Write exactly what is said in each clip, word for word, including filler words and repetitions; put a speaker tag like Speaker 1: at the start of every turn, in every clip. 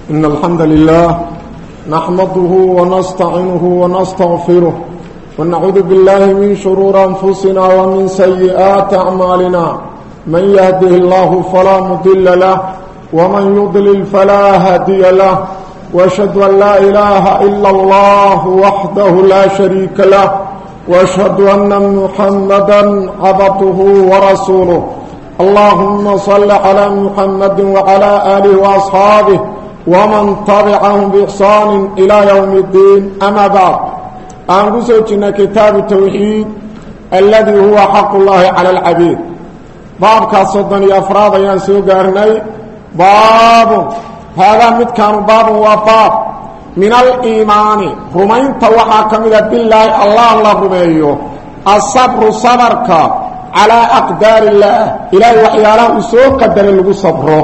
Speaker 1: إن الحمد لله نحمده ونستعينه ونستغفره ونعوذ بالله من شرور أنفسنا ومن سيئات أعمالنا من يهده الله فلا مضل له ومن يضلل فلا هادي له وأشهد أن لا إله إلا الله وحده لا شريك له وأشهد أن محمدا عبده ورسوله اللهم صل على محمد وعلى آله وأصحابه ومن تبعهم بإحسان إلى يوم الدين أما بعد أنقصنا كتاب التوحيد الذي هو حق الله على العبيد باب كالصدني أفراد ينسو قرني باب هذا متكان باب وباب من الإيمان رمين توحى كمدة بالله الله الله رميه الصبر صبرك على أقدار الله إلهي وحياله سوء قدر له صبره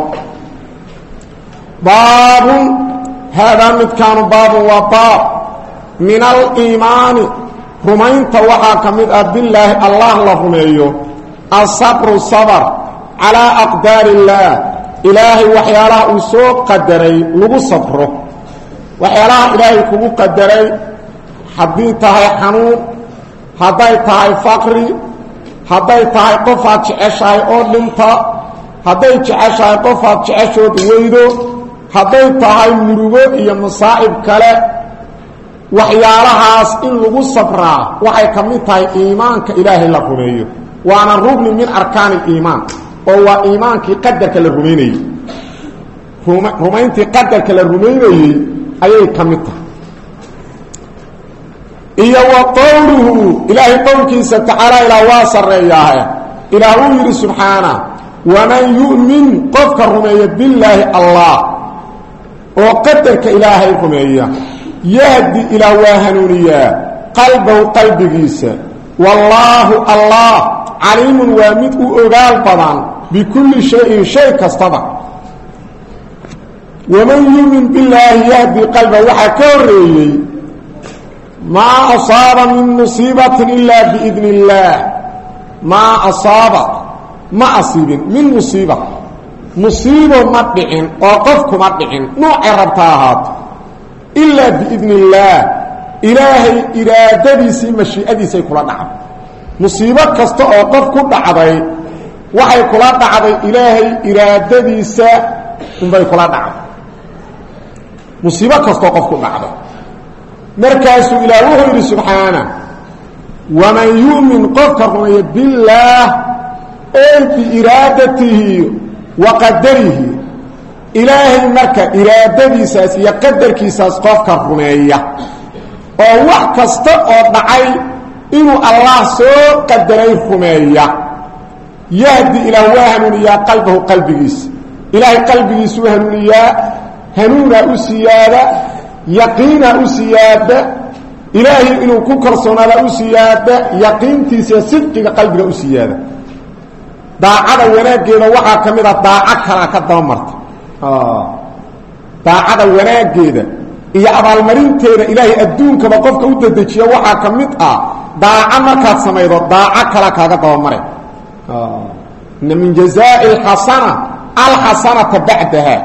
Speaker 1: باب هذا متكان باب وباب من الإيمان رمين توحى كمدة بالله الله الله رميه الصبر صبر على أقدار الله إلهي وحياله سوء قدر له صبره وحياله إلهي كبو قدري حديثها حنون حديثها فقري حديثها قفات جعشاي أولنتا حديث جعشاي قفات جعشود ويدو حديثها مروغو إيا مصائب كلا وحيالها إن لغو صبرا وحي كميتها إيمانك إلهي لقريه وانا الرغم من أركان الإيمان وهو إيمانك قدرك للرميني رمينتي قدرك للرميني ayay kamita iyo wa qawluhu ilaahi qawlkiisa ta'ala ila wasareeyahay ilaahu yiri subhana wa man yu'min qofka rumeeya billahi allah oo qadarka ilaahay rumeeya yahdi ila wahanuniya qalbahu qalbigiisa wallahu allah alimun wa mid u ogaal badan bi kulli shay'in shay kastaba ومن يؤمن بالله يهدي قلبه وحكوريه ما أصاب من مصيبة إلا بإذن الله ما أصاب ما أصيب من مصيبة مصيبة مدعين وقفك مدعين نوع ربطاهات إلا بإذن الله إلهي إرادتي سي مشيئتي سيكون نعم مصيبة كستو وقفك دعضي وحي كلا دعضي إلهي إرادتي سيكون نعم مصيبة كستو قفك دعضي مركز إلهه سبحانه ومن يؤمن قفك بالله أي بإرادته وقدره إلهي مركز إرادته ساسي يقدر كيساس قفك الرمية ووحك استقر معي إنه الله سوء قدره الرمية يهدي إلى وهنونيا قلبه قلبه إلهي قلبه سوهنونيا هنونا أسيادة يقينا أسيادة إلهي إنه كوكرسونا أسيادة يقين تيسي صدق قلبك أسيادة داعة وناجينا وحا كميدا داعة كلا كدامرت آه. داعة وناجينا إيا أبا المرين تينا إلهي أدونك بقفك وددجيا وحا كميدا داعة مركات سميدا داعة كلا كدامرت آه. إن من جزاء الحسنة الحسنة بعدها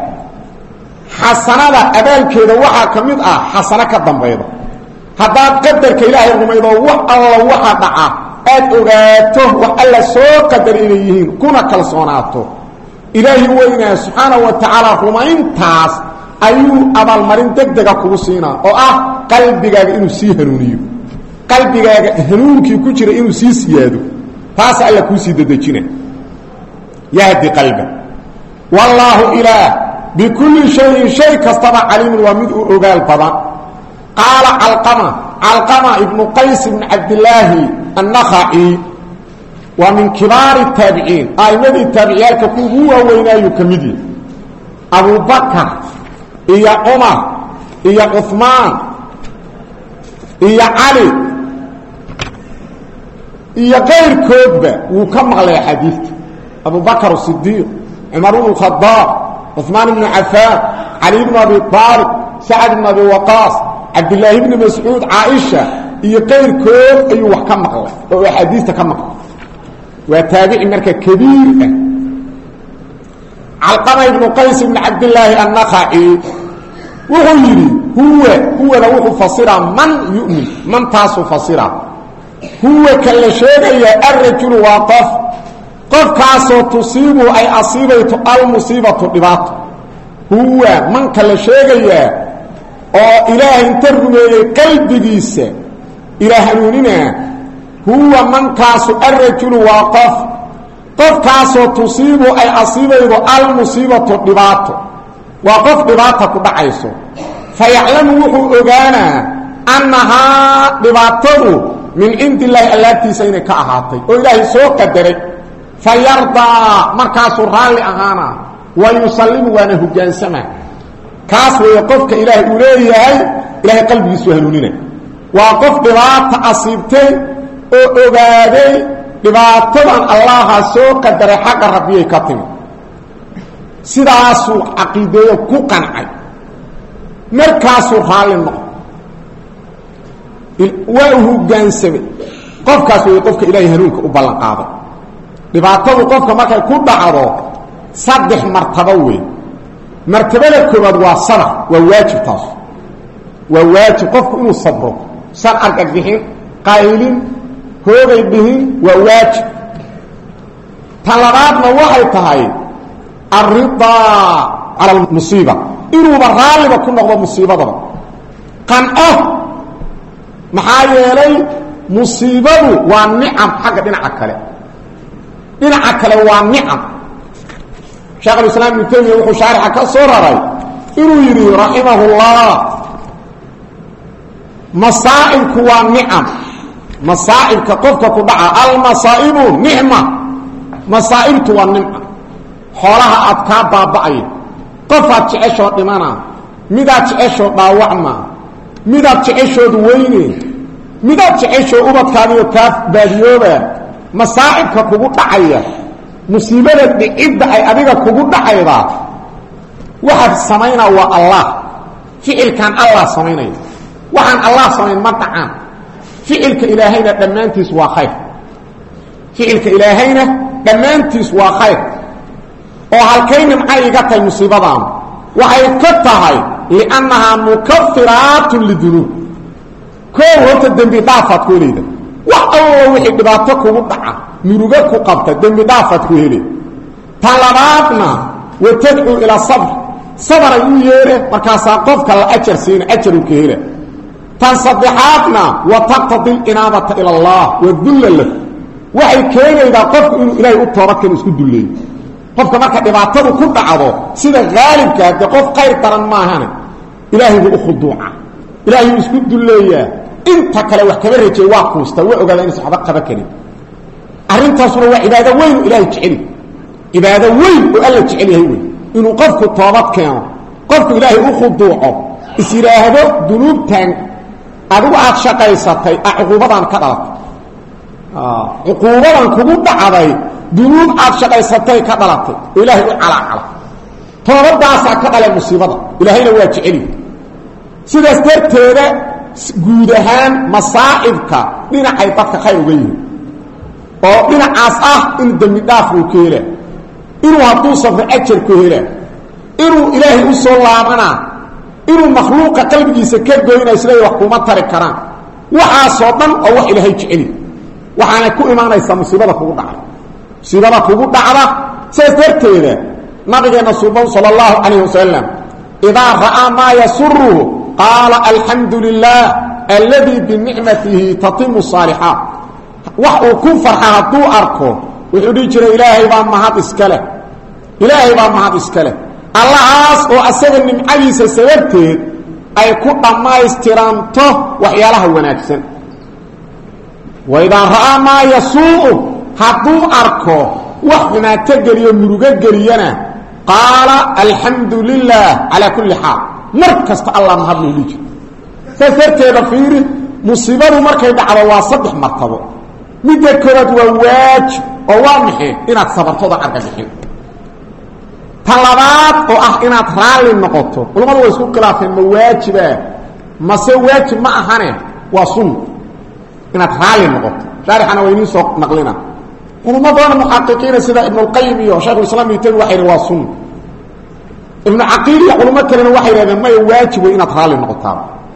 Speaker 1: حسنة أبال كذا وحا كميد آه حسنة كالدنبيضة هذا قدر كإلهي الرميضة والله وحا دعا أدعاته وألا سوء قدر إليهين كنا كالصوناته إلهي وإنا سبحانه وتعالى رمين تاس أيو أبال مرين دقدقا كوسينا وآه قلبك إنو سي هنونيو قلبك هنونكي كجر إنو سي سيادو تاس ألا كوسي ددجنا يهدي قلبك والله إله بكل شيء شيء كاستبع عليم ومدء أقال بضان قال علقمة علقمة ابن قيس بن عبد الله النخعي ومن كبار التابعين أي مدي التابعين كفوه وينا يكمدي أبو بكر إيا عمر إيا عثمان إيا علي إيا غير كوبة وكم على حديث أبو بكر الصديق عمر بن الخطاب عثمان بن عفان علي بن أبي طالب سعد بن أبي وقاص عبد الله بن مسعود عائشة يقير كل أي وحكم مقلة وحديث كم مقلة وتابع مركة كبير علقمة بن قيس بن عبد الله النخعي وغيري هو هو لو فصير من يؤمن من تاسو فصير هو كل شيء يا الرجل واقف قف كاسو تصيبه أي أصيبه المصيبة الضباط هو من كل شيء يا أو إله ترمي قلب جيس إله نوننا هو من كاسو الرجل واقف قف كاسو تصيبه أي أصيبه المصيبة الضباط وقف ضباطك بعيسو فيعلم وحو أغانا أنها ضباطه من عند الله التي سينك أهاتي وإلهي سوق الدري فيرضى مركز الرالي أغانا ويسلم وانه جانسما كاس ويقفك إلهي أوليه إلهي قلبي سهلوننا وقف ضباط أصيبتي وأغادي ضباطه الله سوق الدري حق ربيه كتم سداسو عقيده ku qancay markaasuu raali noqo waa uu gaansamay qofkaas way qofka ilaahay hanuunka u ballan qaaday dhibaatadu qofka markay ku dhacdo saddex martaba weey martabada koobaad waa sabr waa waajib taas waa waajib qofku inuu sabro san argagixin qaylin hoogay bihin waa waajib talabaadna waxay tahay الرضا على المصيبة إنه برغالبا كنا نقضى مصيبة دبا قنقه محايا لي مصيبة والنعم حقا دينا عكالي دينا عكالي والنعم شيخ الإسلام ابن تيمية وحو شارحة كالصورة راي إنه يري رحمه الله مصائبك والنعم مصائبك قفك كدعا المصائب نعمة مصائبك والنعمة xoolaha aad ka baabacay qofaad jecesho dhimana midaad jecesho dhaawacma midaad jecesho weyne midaad jecesho ubadkaadiyo ka baadiyooba masaa'ibka kugu dhacaya musiibada dhicida ay adiga kugu dhacayda waxaad sameeyna waa Allah ficilkan Allah sameeynay waxaan Allah sameeyn ma dhacaan ficilka ilaahayna dhamaantiis waa khayr ficilka ilaahayna dhamaantiis waa khayr oo halkayna maxay iga tahay musiibadan waxay ka tahay li'annaha mukaffiratun lidunub koo horta dambi dhaafad ku leeyahay wax oo wixii dhibaato kugu dhaca muruga ku qabta dambi dhaafad ku helay talabaadna watad'u ila sabr sabr uu yeere markaas qofka la ajar siin ajar uu ka helay tan saddexaadna wa taqtadil inabata ila Allah wa dhullal waxay keenayda qofku inuu ilaahay u toobadkan isku duleeyo qofka marka dhibaatadu ku dhacdo sida gaalibka ah qof qayr taran ma ahan ilaahay uu khuduuca ilaahay isku duleeyaa inta kale wax kaba reejay waa kuusta waa ogaada in saxaba qaba kari arintaasuna waa cibaado weyn ilaahay jecel cibaado weyn oo alla jecel yahay weyn inuu qofku toobad keeno qofku ilaahay uu khuduuco isiraahdo dunuubtan adigu aad shaqaysatay aqoobadan ka dhalatay ah aqoobadan kugu dhacday dunuub aad shaqaysatay ka dhalatay ilaahay u cala cala toobadaas ka dhalay musiibada ilaahayna waa jecel sidaas darteeda guud ahaan masaa'ibka dhinacay dadka khayr uga yihiin oo dhinacaas ah in dambi dhaaf uu ka helo inuu hadduu safro ajar ku helo inuu ilaahay u soo laabana inuu makhluuqa qalbigiisa ka goynayo sida wax kuma tari karaan waxaasoo dhan oo wax ilaahay jecel waxaana ku imaanaysa musiibada kugu dhacay musiibada kugu dhacda sidaas darteeda nabigeena sallallahu alayhi wasallam idha ra'a ma yasurruhu qala alhamdulillah alladhi bi ni'matihi tatimmu salihat wa ku farha hadu arko wuxuu dhigi jiray ilaahay baa mahad iskale ilaahay baa mahad iskale allahaas oo asaga nimcadiisa sababteed ay ku dhamaystiranto waxyaalaha wanaagsan wa idha ra'a ma yasuu hadu arko wax wanaagta galiyo muruga galiyana qala alhamdulillah ala kulli hal markasta allah mahadlu liji safarteeda fiiri musiibadu markay dhacdo waa saddex martabo midda koowaad waa waajib oo waa maxay inaad sabartoda argagixin talabaad oo ah inaad raali noqoto culimadu way isku khilaafeen ma waajiba ma se waajib ma ahane waa sunna inaad raali noqoto sharixana wayni soo naqlina culimadu muhaqiqiina sida ibn al-qayyim iyo shaykh al-islam yitay waxay waa sunna ابن عقيل يقول ما كان وحي هذا ما يواجب إن أطرال النقطة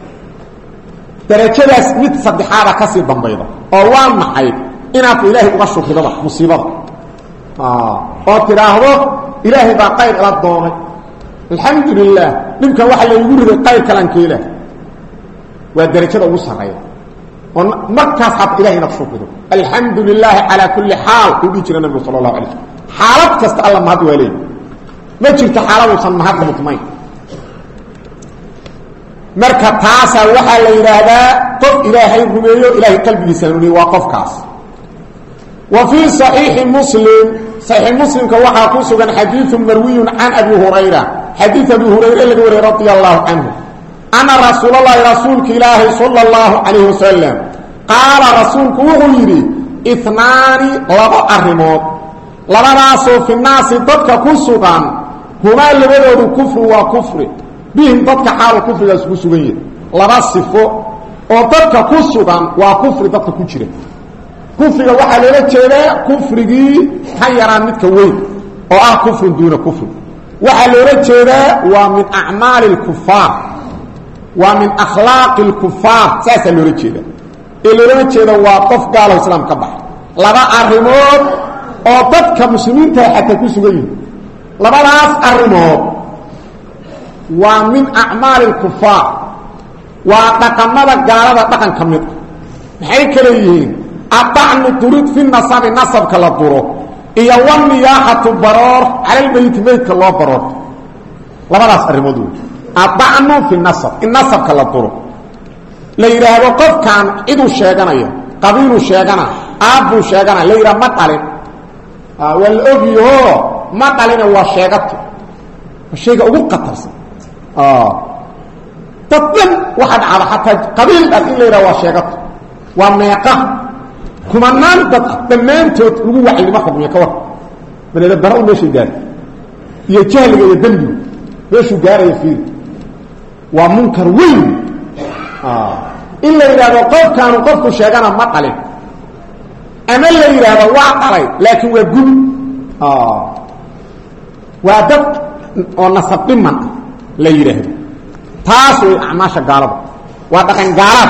Speaker 1: درجة مت صدحارة كسر بمبيضة أوان محي إن أطل إلهي أغشر في ذلك مصيبة آه أطراه إلهي باقير إلى الضوء الحمد لله نمكن واحد يقول ذي قير كلام كيله والدرجة أوسها غير ومركز حط إلهي نقشر في ذلك الحمد لله على كل حال يقول جرى النبي صلى الله عليه وسلم حالات كست الله مهد وليه ما جرت حالة وصل مهد مطمئن مركز تاسع وحا ليرهدا قف إلهي الرميو إلهي قلب لسانوني وقف كاس وفي صحيح مسلم صحيح مسلم كوحا قوسوا حديث مروي عن أبي هريرة حديث أبي هريرة رضي الله عنه أنا رسول الله رسولك إلهي صلى الله عليه وسلم قال رسولك وغيري اثنان لبا أرموت لبا ناسو في الناس ضدك كسوغان هما اللي بدأوا كفر وكفر بهم ضدك حال كفر يسكسوغين لبا صفو وضدك كسوغان وكفر ضدك كجرين كفر وحا ليلة جيدا كفرقي حيران متك وين وآه كفر دون كفر وحا ليلة جيدا ومن أعمال الكفار ومن أخلاق الكفار ساسا ليلة جيدا ليلة جيدا وقف قال الإسلام كبح لبا أرموت وضدك مسلمين حتى كسوغين لبا ناس أرموت ومن أعمال الكفار وتقمد قال دقن كمد محيك ليهين الطعن تريد في النصب نصب كلا الضرور إيا والنياحة الضرور على البيت بيت كلا الضرور لما راس الرمضون الطعن في النصب النصب كلا الضرور ليرى وقف كان إدو الشيغانية قبيل الشيغانة أبو الشيغانة ليرى مطالب آه والأبي هو مطالب هو الشيغانة الشيغة أبو قطرس آه تطلب واحد على حتى قبيل الأسئل ليرى هو الشيغانة وميقه كمانان دمانتود لغو وحي لما خطم يكوار من إذا الدراء ماشي قال يجهل يدلو ماشي قال يفيد ومنكر وين آه. إلا إذا قف كانوا قفوا الشيطان مقالي أما إلا إذا وعقلي لكن وقل آه. وأدب ونصب من لا يرهد تاسوا أعماش قالب وأدقن قالب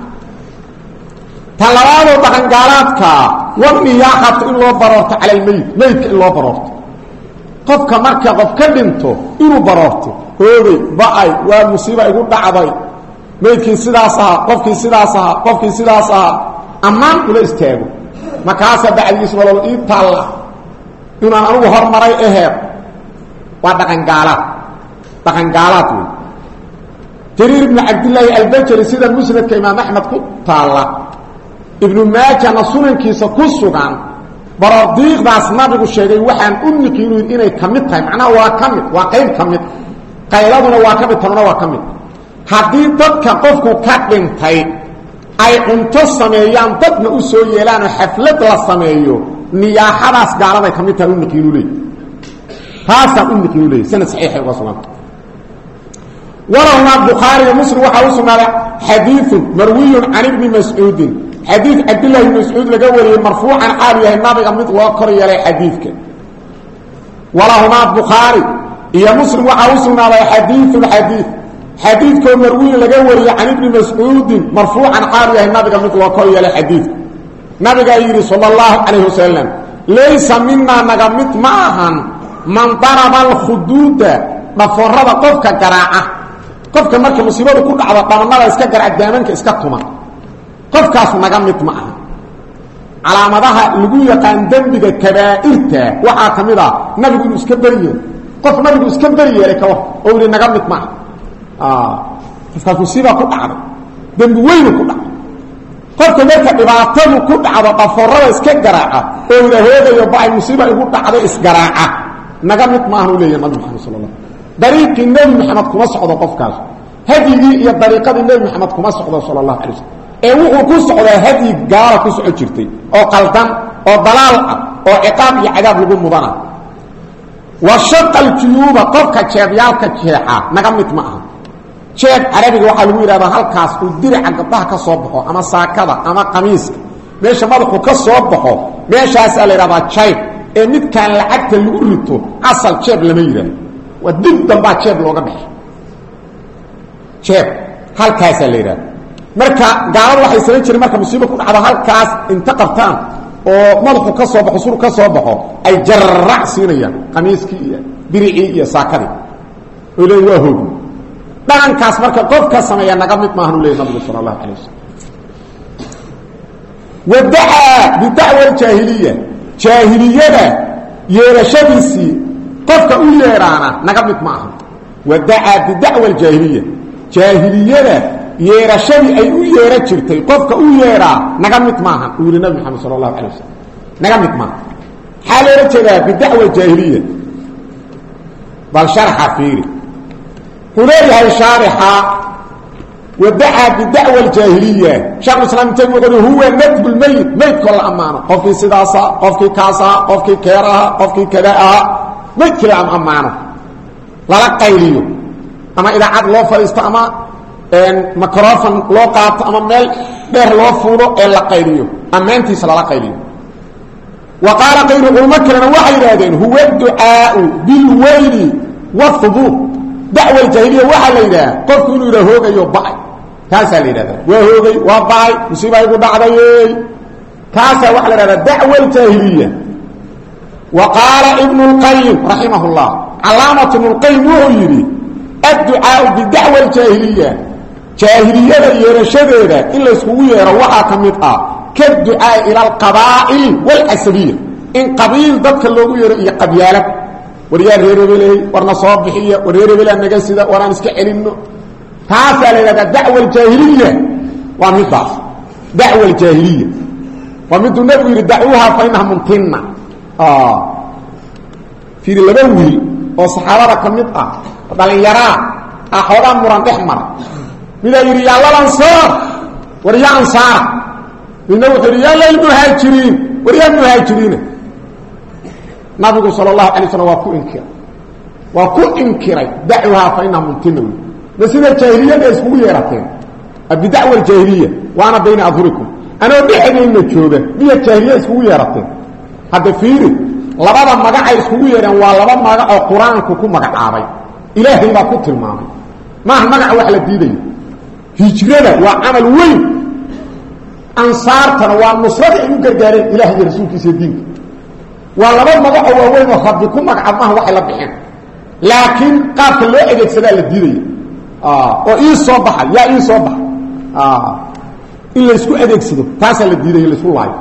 Speaker 1: تلوانو دقن قالاتك والنياحة إن الله برورت على الميت ميت إن الله برورت قفك مركا قف كدنتو إنو برورت هوبي بقاي ومصيبة يقول دعضي ميتكي سداسها قفكي سداسها قفكي سداسها أمان كل استيقو مكاسة بعد يسم الله إيه تالله إنو أنو هرمري إهيب ودقن قالات دقن قالاتو جرير بن عبد الله البجري سيدا المسند كإمام أحمد كو تالله ابن ماجه نصونن كيسا كسوغان براديق داس نبيغو شيغay waxaan u nikiinu inay kamid tahay macna waa kamid waa qayb kamid qayladuna waa kamid tanna waa kamid hadii dadka qofku ka dhintay ay cunto sameeyaan dadna u soo yeelaan xaflad la sameeyo niyaaxadaas gaalada kamid tahay u nikiinu leey taasa u nikiinu leey sanad saxiix ah wasalaam وروى البخاري ومسلم وحاوسنا حديث مروي عن ابن مسعود حديث عبد الله بن مسعود لقوله مرفوعا عاليه النبي مثل وقري على حديثك ولهما البخاري يا مسلم وحاوسنا حديث الحديث حديث كون مروي لقوله عن ابن مسعود مرفوعا عاليه النبي مثل وقري على حديث نبي قال صلى الله عليه وسلم ليس منا نغمت معها من ضرب الخدود مفرد قفك قراعه قفك marka musiibadu ku dhacdo qabanada iska garaac daamanka iska tuma qofkaas naga mid ma aha calaamadaha lagu yaqaan dambiga kabaa'irta waxa kamida nabigu iska bariyo qof nabigu iska bariyo ka oo uu naga mid ma ah qofka musiiba ku dhacdo dambi weyn ku dhacdo qofka marka dhibaatadu ku dhacdo qafarada iska garaaca oo uu hoogayo baa musiiba ugu dhacdo isgaraaca naga mid ma aha leeyahay nabi Muhammad sallallahu alayhi طريق النبي محمد كما سقط قفكاس هدي يا طريقه النبي محمد كما سقط صلى الله عليه وسلم اي و كو سقط هدي غار كو سقط جيرتي او قلدان او ضلال او عقاب يا عذاب لو مدنا وشق الجيوب قفك جيبيالك جيحا نغمت معها شيخ عربي waxa lagu yiraahdaa halkaas uu dirac gabdhaha ka soo baxo ama saakada ama qamiiska meesha madaxu ka soo baxo meeshaas la yiraahdaa jayb ee mid kan lacagta lagu rito asal jeeb lama yiraahdo ودب دنبا جيب لوغا بخ جيب halkaas la yiraahdo marka gaalada waxay sameeyeen jiray marka musiibo ku dhacdo halkaas inta qabtaan oo madaxu ka soo baxo sur ka soo baxo ay jarrac siinayaan qamiiskii iyo birici iyo saakadi oo waa hoog dhaankaas marka qofka sameeya naga mid maahan u leeyahay nabiga sallallahu alayhi wasallam wadaa bid'wa jahiliya jahiliyada yeerashadiisi qofka u yeeraana naga mid maahan wadaa bid'wa jahiliya jahiliyada yeerashadii ay u yeera jirtay qofka u yeeraa naga mid maaha uu yiri nabi maxamed sallallahu alayhi wasallam naga mid maaha xaleera jeeda bid'wa jahiliya bal sharha fiiri hulayha sharha ودعا بدعوى الجاهلية شيخ الإسلام تيمي يقول هو ندب الميت ميت كل أمانه قفكي سداسة قفكي كاسة قفكي كيرها قفكي كداءها ميت كل أمانه لا لا قيليه أما إذا عاد الله فاستعمى ميكروفون لو قاط أما ميل دير لو فولو إلا قيليه أما أنت سلا لا قيليه وقال قيل المكرن وحي هذين هو الدعاء بالويل والثبوت دعوة الجاهلية وحي ليلة قفك إنه إذا هوغي يوبعي كاسا ليلة وهوغي وبعي مصيبة يقول بعضي كاسا وحي ليلة دعوة الجاهلية وقال ابن القيم رحمه الله علامة ابن القيم وهيري الدعاء بدعوة الجاهلية جاهلية يرشدها إلا يسويه روحها كمتها كالدعاء إلى القبائل والعسبية إن قبيل ضدك اللوغو يرى قبيالك وريال ريرو بليه ورنا صابحية وريرو بليه النقاسدة ورنا نسكعلنه هذا لك الدعوة الجاهلية ومضع دعوة الجاهلية ومضع النبي يدعوها فإنها ممتنة آه في اللبوي وصحابة كمضع فضل يرى أحوالها مران احمر من يري الله الأنصار وريال أنصار من ريال المهاجرين وريال المهاجرين نبي صلى الله عليه وسلم وكو انكر وكو انكر دعوها فإنها ممتنة بس إذا الجاهلية اسمه يراتين الدعوة الجاهلية وأنا بين أظهركم أنا بحني إن الجودة بي الجاهلية اسمه يراتين هذا فيري لبابا مقع اسمه يران ولبابا مقع القرآن كوكو مقع عابي إلهي ما كنت المامي ما مقع وحل الديدي هجرنا وعمل وين أنصارتنا والنصرة إنه قرقارين إلهي رسولك سيدينك والله ما بقى هو وين وخبكم مقعدناه وحي لبحين لكن قابل لو اجد سدا لديدي اه او اي صباح يا اي صباح اه الا اسكو ادكسدو تاسا لديدي لا اسكو واي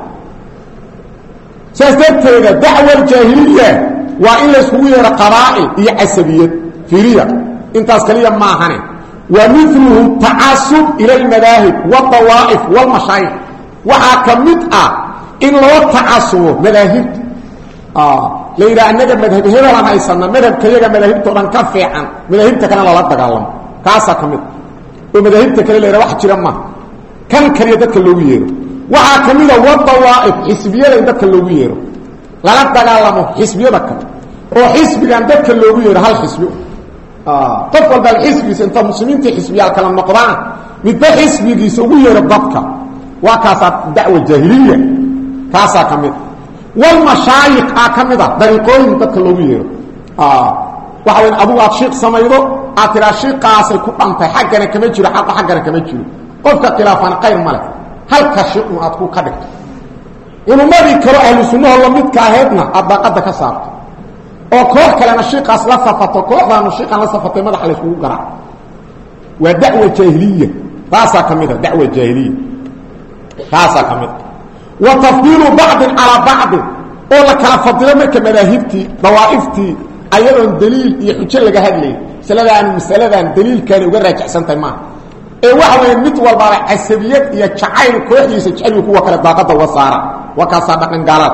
Speaker 1: سيستيغا دعوه الجاهليه وان اسكو يرى قبائل هي عسبيه فيريا انت اسكليا ما هني ومثله تعصب الى المذاهب والطوائف والمشايخ وحكمت ان لو تعصب مذاهب آه ليرى أنك مذهب هذا لما يسمى مذهب كيجا مذهب تودن كفيعا مذهب تكنا لا تقالم كاسا كمد ومذهب تكنا ليرى واحد جرمه كان كريدك اللويير وها كميدا والطوائف حزبيه لدك اللويير لا تقالم حزبيه دك او حزب عندك اللويير هل حزب اه طفل بالحزب انت مسلمين حزبيه الكلام نقران مد حزبي يسويه ربك وكاسا دعوه الجاهليه كاسا كمد والمشايخ كامده طريقين dadka loogu yeero ah waxa weyn abu aad sameeydo aad sheekh qaasay ku dhantay xaqana kama jiro xaq xaqana kama jiro qofka khilaafan qayr male halka sheekh aad ku ka dhigto inuu mari karo ahlu sunnah la mid ka aheedna abaqada ka saarto oo koox kalena sheekh qaas la safato kooxdan sheekh la safatay madax la isku garaa waa dacwa jaahiliya taasa kamida dacwa jaahiliya taasa kamida وتفضيل بعض على بعض او لا كلا فضيله marka madaahibti dawaa'ifti ayadoon daliil iyo xujo laga hadlay saladan masaladan daliilkan uga raajixsantay ma ee waxa weey mid walba asabiyad iyo jacayl kooxiisa jacayl kuwa kala daaqada wasaara wakaasa dhaqan gaalad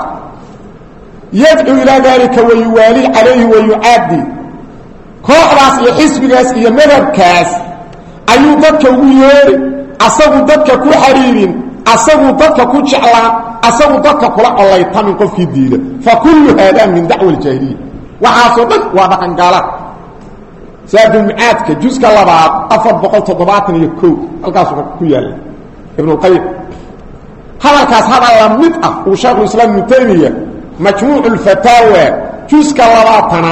Speaker 1: yad'u ila dalika wa yuwali alayhi wa yu'addi kooxdaas iyo xisbigaas iyo madhabkaas ayuu dadka ugu yeeri asagu dadka ku xariirin asagu dadka ku jeclaan asagu dadka kula qolaytami qofkii diida fa kullu hada min da'wa al-jahiliya waxa soo dhan waa dhaqan gaalad saadu mi'aadka juzka labaad afar boqol toddobaatan iyo kow halkaas ku yaala ibn al-qayyim halkaas hada la mid ah uu sheekhu islaam ibn taymiya majmuu' al-fatawa juzka labaatanaad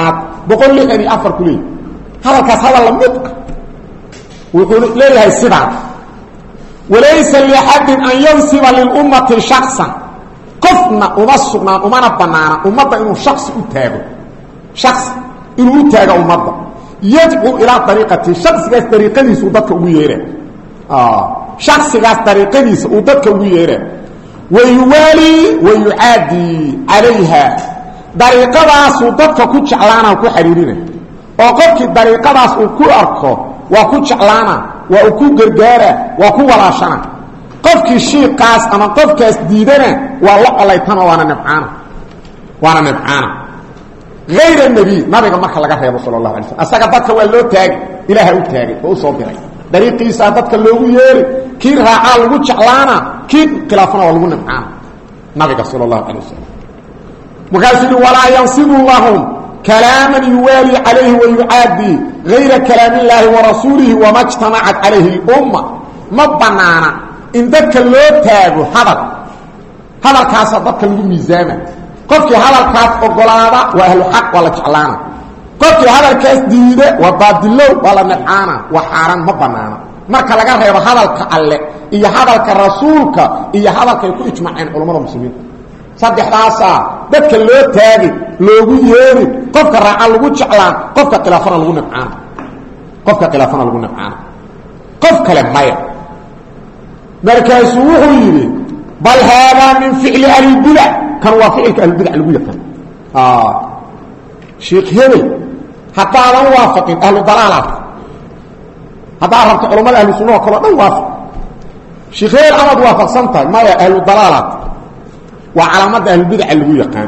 Speaker 1: boqol lixdan iyo afar kuley hadalkaas hadal la mid wuxuu leeyahay sidaa walaysa li ahadin an yansiba lil ummati shakhsan qofna uma sugnaan umana banaana ummadda inuu shakhsi u taago shakhsi inuu u taago ummadda yad'u ila tariiqati shakhsigaas tariiqadiisu dadka ugu yeeray ah shakhsigaas tariiqadiisu uu dadka ugu yeeray wayuwali wayuadi alayha dariiqadaas uu dadka ku jeclaana ku xiriirina oo qofkii dariiqadaas uu ku arko waa ku jeclaana waa ku gargaara waa ku walaashana qofkii shiiqaas ama qofkaas diidana waa la qalaytana waana nabcaana waana nabcaana غير النبي نبي marka laga reebo sallallahu alayhi wasallam asaga dadka waa loo taagay ilaahay u taagay oo soo diray dariiqiisa dadka loogu yeeray kii raaca lagu jeclaana kii khilaafana waa lagu nabcaana nabiga sallallahu alayhi wasallam mukaasiru wala yansibu lahum kalaman yuwali alayhi wa yuadi ghayra kalam Allah wa rasulihi wa majtama'at alayhi al-umma ma banana in dadka loo taago hadal hadalkaas dadka lagu miisaama qofkii hadalkaas ogolaada waa ahlu xaq wala jeclaana qofkii hadalkaas diida waa baadilo wala nafcaana wa xaran ma banaana marka laga reebo hadalka alle iyo hadalka rasuulka iyo hadalka ay ku ijmaaceen culimada muslimiinta saddexdaas dadka loo taagay loogu yeeri qofka raaca lagu jeclaan qofka khilaafana lagu nafcaana qofka khilaafana lagu nafcaana qof kale maya markaasuu wuxuu yiri bal hada min fi'li al-bid'ah كان وافعك أهل البدع اللي يقول آه شيخ هبل حتى أنا وافق أهل الضلالات حتى أعرفت علماء أهل السنة وكلا ما وافق شيخ هبل أمد وافق سنتا ما هي أهل الضلالات وعلامات أهل البدع اللي يقول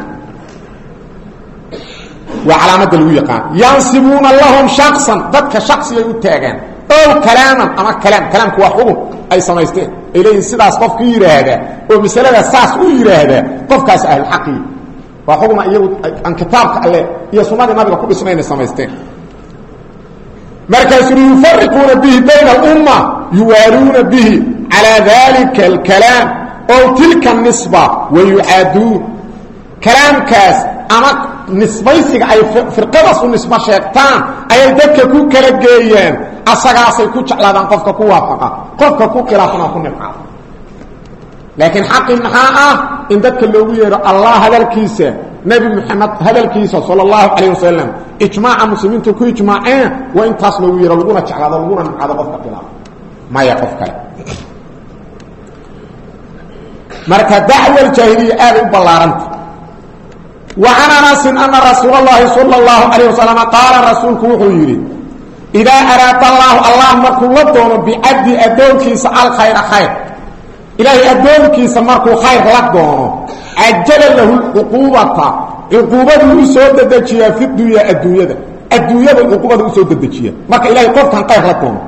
Speaker 1: وعلامات اللي يقول ينصبون لهم شخصا ذاتك شخص يتاقان أو كلاما أما كلام كلام كوا حقوق أي سمايستين إليه السيداس قف كيرا هذا ومثلا الساس كيرا هذا قف كاس أهل الحقي وحقوق أن كتابك عليه هي سماد النبي كل سمين سمايستين مركز يفرقون به بين الأمة يوارون به على ذلك الكلام أو تلك النسبة ويعادون كلام كاس أما نسبيسك أي فرقبص النسبة شيطان أي ذلك كو كالجيان asagaasay ku jeclaadaan qofka ku waafaqa qofka ku khilaafana ku nafca laakiin xaqi maxaa ah in dadka loogu yeero Allah hadalkiisa nabi Muhammad hadalkiisa sallallahu alayhi wasallam ijmaaca muslimiintu ku ijmaaceen waa intaas loogu yeero laguna jeclaado laguna nafcado qofka khilaaf ma ya qof kale marka dacwa al-jahiliya aad u ballaaranta wa ana nasin anna rasuulullaahi sallallahu alayhi wasallam qaala rasuulku wuxuu yiri إذا أراد الله الله مركو لدونه بعد أدونكيس الخير خير إلهي أدونكيس مركو خير لدونه عجل له العقوبة عقوبة يسود الدجية في الدنيا الدنيا الدنيا العقوبة يسود الدجية مركو إلهي قف كان خير لدونه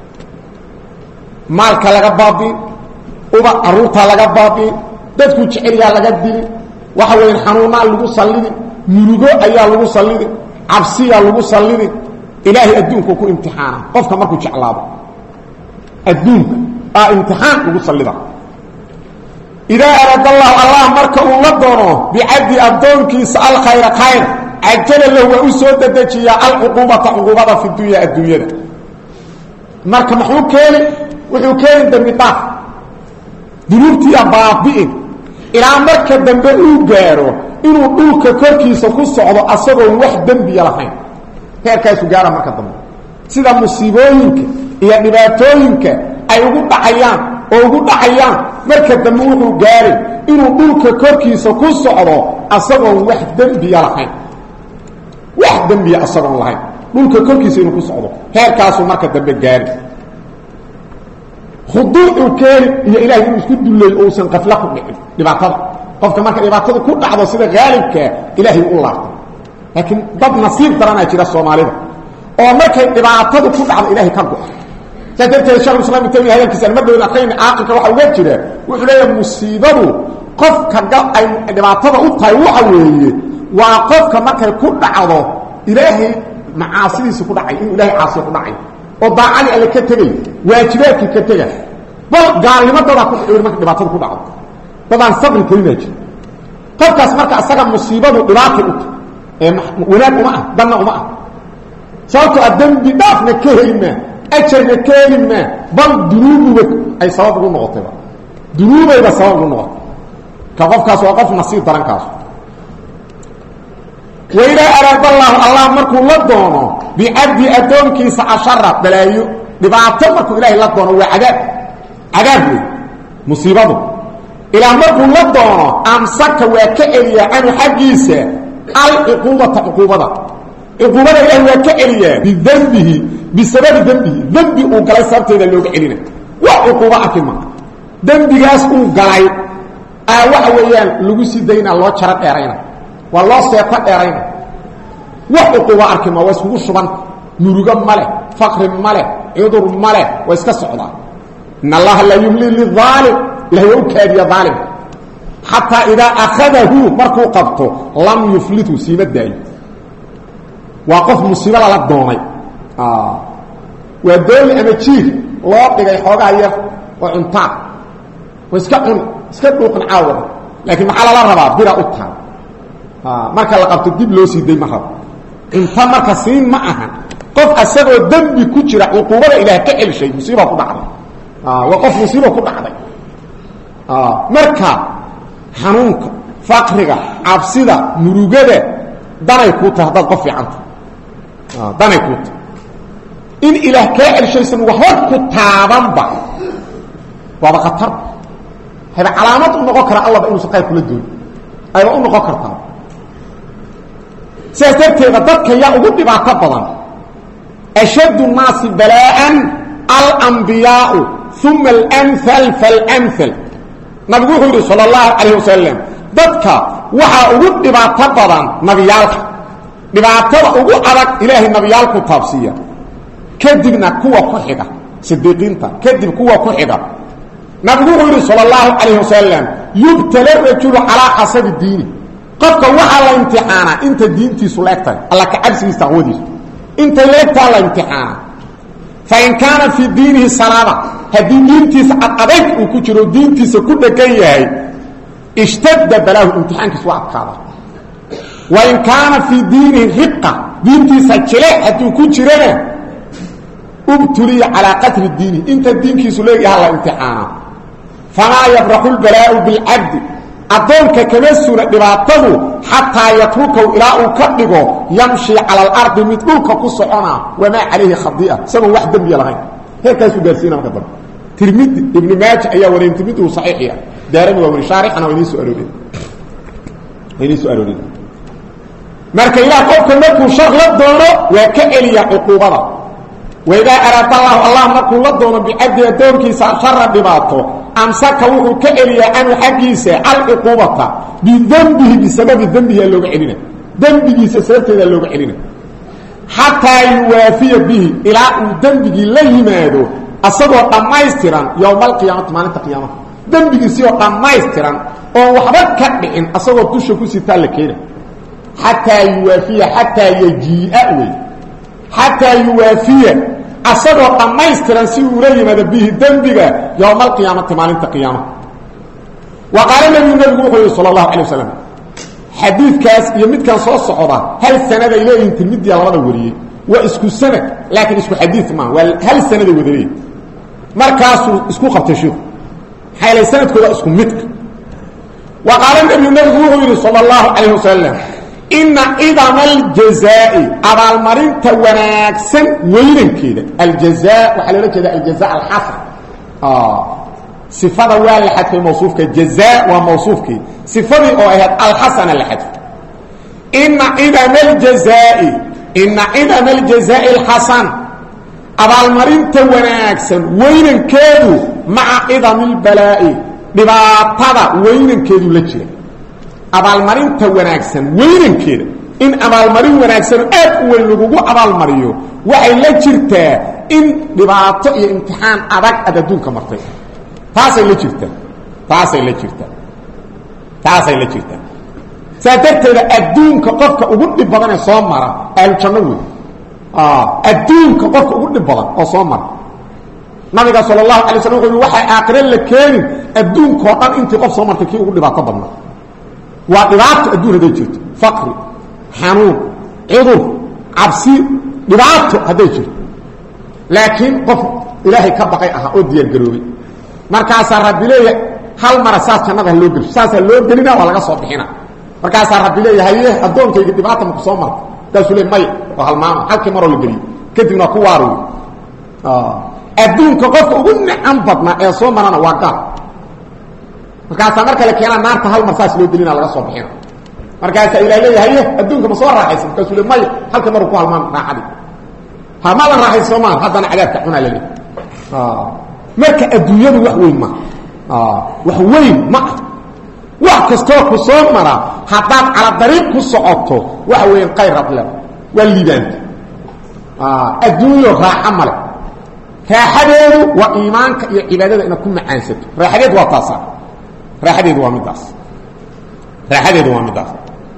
Speaker 1: مالك لغبابي وبا أروتا لغبابي دادكو تشعريا لغديني وحوين حنونا لغو صليني يلغو أيها لغو صليني عبسيا لغو صليني إلهي أدونك وكو امتحانا قفك مركو جعلابا أدونك آه امتحان وقو صليبا إذا أراد الله الله مركو لدونه بعد أدونك يسأل خير خير عجل له وأسود دجيا العقوبة عقوبة في الدنيا الدنيا مركو محلوك كيلي وحلو كيلي دمطاق دنوبتي أبابئين إلى مركو دنبئو قارو إنو قولك كوركيسا كسعودو أصدو واحد دنبي يلحين heerkaasu gaara marka dambe sida musiibooyinka iyo dhibaatooyinka ay ugu dhacayaan oo ugu dhacayaan marka dambe wuxuu gaaray inuu dhulka korkiisa ku socdo asagoo wax dambi lahayn wax dambi asagoo lahayn dhulka korkiisa inuu ku socdo heerkaasu marka dambe gaaray khuduucu keen iyo ilaahay inuu isku dullay oo san qafla ku dhicin dhibaatada qofka marka dhibaatada ku dhacdo sida gaalibka ilaahay u laabto لكن ضد نصيب ترانا جرا الصوماليين oo markay dhibaatadu ku dhacdo ilaahay ka go'o saddeed shaqo islaamka tabi hay'ad kisan ma dawlad aqeen aaqilka waxa uga jira wuxuu leeyahay musiibadu qofka ay dhibaatada u tahay waxa weeye waa qofka markay ku dhacdo ilaahay macaasidiisa ku dhacay in ilaahay caasiyo ku dhacay oo daacadi alle ka tagay waajibaadki ka tagay bal gaalnimadooda ku dhacay markay dhibaatada ku dhacdo dadaan sabr keenay qofkaas marka asaga musiibadu dhibaato u wanaag uma ah danna uma ah sababtoo ah dembi dhaafna ka helima ajarna ka helima bal dunuububa ay sabab ugu noqotayba dunuubayba sabab ugu noqotay ka qofkaas waa qof nasiib darankaas وإذا أراد الله الله مركو لدونه بعبد أدونكي سأشرف بلايو لبعض مركو إلهي لدونه هو عذاب عذاب مصيبته إلى مركو لدونه أمسك وكأليا عن حقيسة العقوبة عقوبة عقوبة إلهي وكأليا بذنبه بسبب ذنبه ذنبه وقال سبت إذا اللي علينا وعقوبة أكما ذنبه يسقو قال أوحويا لغسي دينا الله شرط إرينا والله سيقى إرينا وحقوبة أكما ويسقو الشبان نرغم ماله فقر ماله يضر ماله ويسكس عضا إن الله لا يملي للظالم لا يوكاد يا ظالم حتى إذا أخذه مركو قبطه لم يفلته سيمة داي وقف مصيبة على الدوني آه. والدولي أما تشير وقف يحوغا يف وعنطاق ويسكعون يسكعون عاوضا لكن محال الله ربا بلا أطهر آه. مركا لقبت الدب لو سيدي محب انت مركا سين معها قف أساقوا الدنبي كتير عقوبة إله كأل شيء مصيبة كل عضي آه. وقف مصيبة كل عضي آه. مركا حنونك فقرك عبسيدة مروقة داني كوتا هذا قفي عنه آه. داني كوتا إن إله كائل شيء سنو وحوات كتابا بعض وهذا خطر هذا علامات أنه قكر الله بأنه سقايا كل الدول أيضا أنه قكر طبعا سيستبتي غضبك يا أقول بعض طبعا أشد الناس بلاء الأنبياء ثم الأمثل فالأمثل نبيه صلى الله عليه وسلم ضدك وحا أقول بعض طبعا نبيالك بعض طبعا أقول أرك إله النبيالك التابسية كذبنا كوة كحقة صديقين كذب كوة كحقة نبيه صلى الله عليه وسلم يبتلى الرجل على حسب الدين قد وحا الامتحانا انت دينتي سلكتك الله كعبس يستغودي انت ليكت على امتحانا فإن كان في دينه سلامة هذه دينتي سأقضيك وكترو دينتي سكود كيهي اشتد بلاه امتحانك سواء بخاضر وإن كان في دينه رقة دينتي سكلاه حتى كترنا ابتلي على قتل الدين انت الدين كيسوليك على امتحانا فما يفرح البلاء بالعبد أدونك كمسونا دباطه حتى يتركه إلى أكبره يمشي على الأرض مثلك قصعنا وما عليه خضيئة سنة واحد دم يلغي هيك يسو قرسينا مقدر ترميد ابن ماج أيها ولين ترميده صحيح يعني دارمي ومن شارح أنا ويني سؤالوا لي ويني سؤالوا لي مركا إلا قولك مكو شغلت دونه وكألي عقوبة وإذا أراد الله الله مكو لدونه بعد دونك شر دباطه أمسك وحو كأليا عنه حقيسة العقوبة بذنبه بسبب ذنبه اللوغ علينا ذنبه سسرته اللوغ علينا حتى يوافي به إلى ذنبه ليماده أصدوا قمايسترا يوم القيامة معنى القيامة ذنبه سيو قمايسترا وحبك كبئن أصدوا تشكو ستال كينا حتى يوافي حتى يجيء حتى يوافي أصدوا قمايسترا سيوري ماذا به ذنبه يوم القيامة مالين القيامة وقال النبي النبي صلى الله عليه وسلم حديث كاس يمد كان صوت الصحابة هل السنة إليه انت المد يا الله وريه واسكو السنة لكن اسكو حديث ما هل السنة وريه مركاسو اسكو خبتشيخ حيال السنة كده اسكو مدك وقال النبي النبي صلى الله عليه وسلم إن إذن الجزاء أبا المرين توناكسن وينن كده الجزاء وحلونا كده الجزاء الحسن آه صفة والحد في موصوف كالجزاء وموصوف كي صفة أوهد الحسن الحد إن إذن الجزاء إن إذن الجزاء الحسن أبا المرين توناكسن وينن كده مع إذن البلاء بباطبع وينن كده لجره abaalmarinta wanaagsan weynankeeda in abaalmarin wanaagsan aad u weyn lagu abaalmariyo waxay la jirtaa in dhibaato iyo imtixaan adag adduunka martay taasay la jirtaa taasay la jirtaa taasay la jirtaa saadteeda adduunka qofka ugu dhib badan ee soo mara ay janno weyn ah adduunka qofka ugu dhib badan oo soo mara nabiga sallallahu alayhi wasallam waxa aakhirada la keenin adduunka oo dhan intii qof soo martay kii ugu dhibaato badan waa dhibaato adduun haday jirto faqri xanuun cudur cabsi dhibaato haday jirto laakiin qof ilaahay ka baqay aha oo diyaar garoobay markaas rabbi leeyahay hal mar asaas jannada loo geliyo saas loo gelina waa laga soo bixina markaas rabbi leeyahay adoonkayga dhibaato ma ku soo marto taasuu leeyahay waa hal maamo halkii mar oo la geliyo kadibna ku waaro ah adduunka qofka ugu nicam badna ee soo marana waa gaar markaas marka la keenaa naarta hal mar saas loo gelina laga soo bixina markaas ilaahay leeyahay adduunka ma soo raaxaysan taasuu leeyahay halkii mar ku halmaan raaxadi ha ma la raaxayso ma hadana cadaabka cuna leeyahay ah marka adduunyadu wax weyn ma ah wax weyn ma wax kasto ku soo mara haddaan ala dariiq ku socoto wax weyn qayr rabla walidan ah adduunyo raaxa male raaxadeedu waa iimaanka iyo cibaadada ina ku macaansato raaxadeedu waa taasa raaxadeedu waa midaas raaxadeedu waa midaas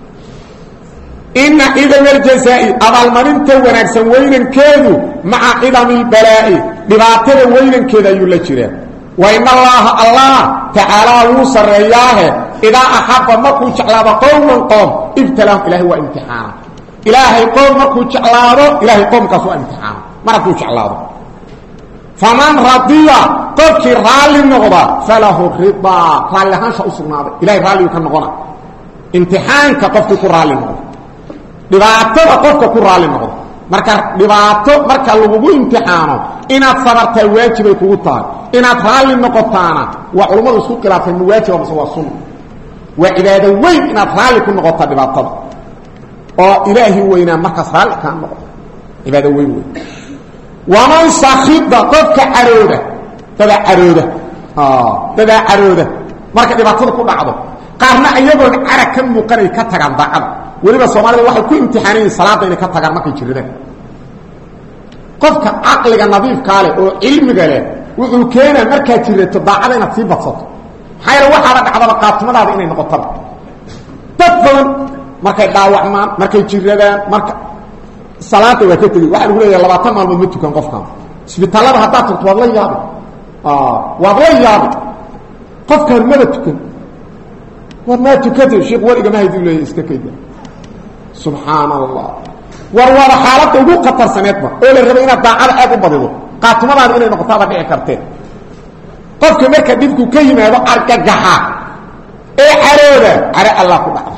Speaker 1: inna idam aljazaa'i abaalmarinta wanaagsan weynankeedu maca idami albalaa'i dhibaatada weynankeeda ayuu la jiraa wa inna allaha allah tacaala wuu sarreeyaahe idaa axabba markuu jeclaado qowman qoom ibtalaahum ilaahay waa imtixaana ilaahay qoom markuu jeclaado ilaahay qoomkaas waa imtixaana markuu jeclaado faman radiya qofkii raalli noqda falahu ridaa raalli ahaansha u sugnaaday ilaahay raalli ka noqona imtixaanka qofkii ku raalli noqda dhibaatada qofka ku raalli noqdo marka dhibaato marka lagu imtixaano inaad sabartay waajib ay kugu tahay inaad raalli noqotaana waa culimadu isku khilaafay waajib ama waa sunna waa cibaado weyn inaad raalli ku noqoto dhibaatada oo ilaahi weyna marka raalli ka noqdo cibaado weyn weyn waman sakhida qofka carooda tada carooda ah tada carooda marka dhibaatada ku dhacdo qaarna iyagoon cara ka muuqanay ka tagaan daacada waliba Soomaalida waxay ku imtixaanayeen salaada inay ka tagaan markay jiradeen qofka aqliga nadiifka leh oo cilmiga leh wuxuu keenaa marka jirato daacada inaad sii badsato xayla waxa la dhacda qaatmadaada inay noqoto dad badan markay dhaawacmaan markay jiradaan marka salaada waa ka tagay waxa lagu leeyahay labaatan maalmood ma tukan qofkan isbitaalada hadda tagto waa la yaab ah waa la yaab qofka ma tukan war ma tukatay sheekh wariga ma haydi leeyahay iska kayda subhanallah war war xaalada ugu qatar saneedba oo la rabay inaad daacada aad u badido qaatmadaada inay noqotaaba dhici kartee qofka marka dibku ka yimaado argagaxa ee carooda ara Allah ku dhacay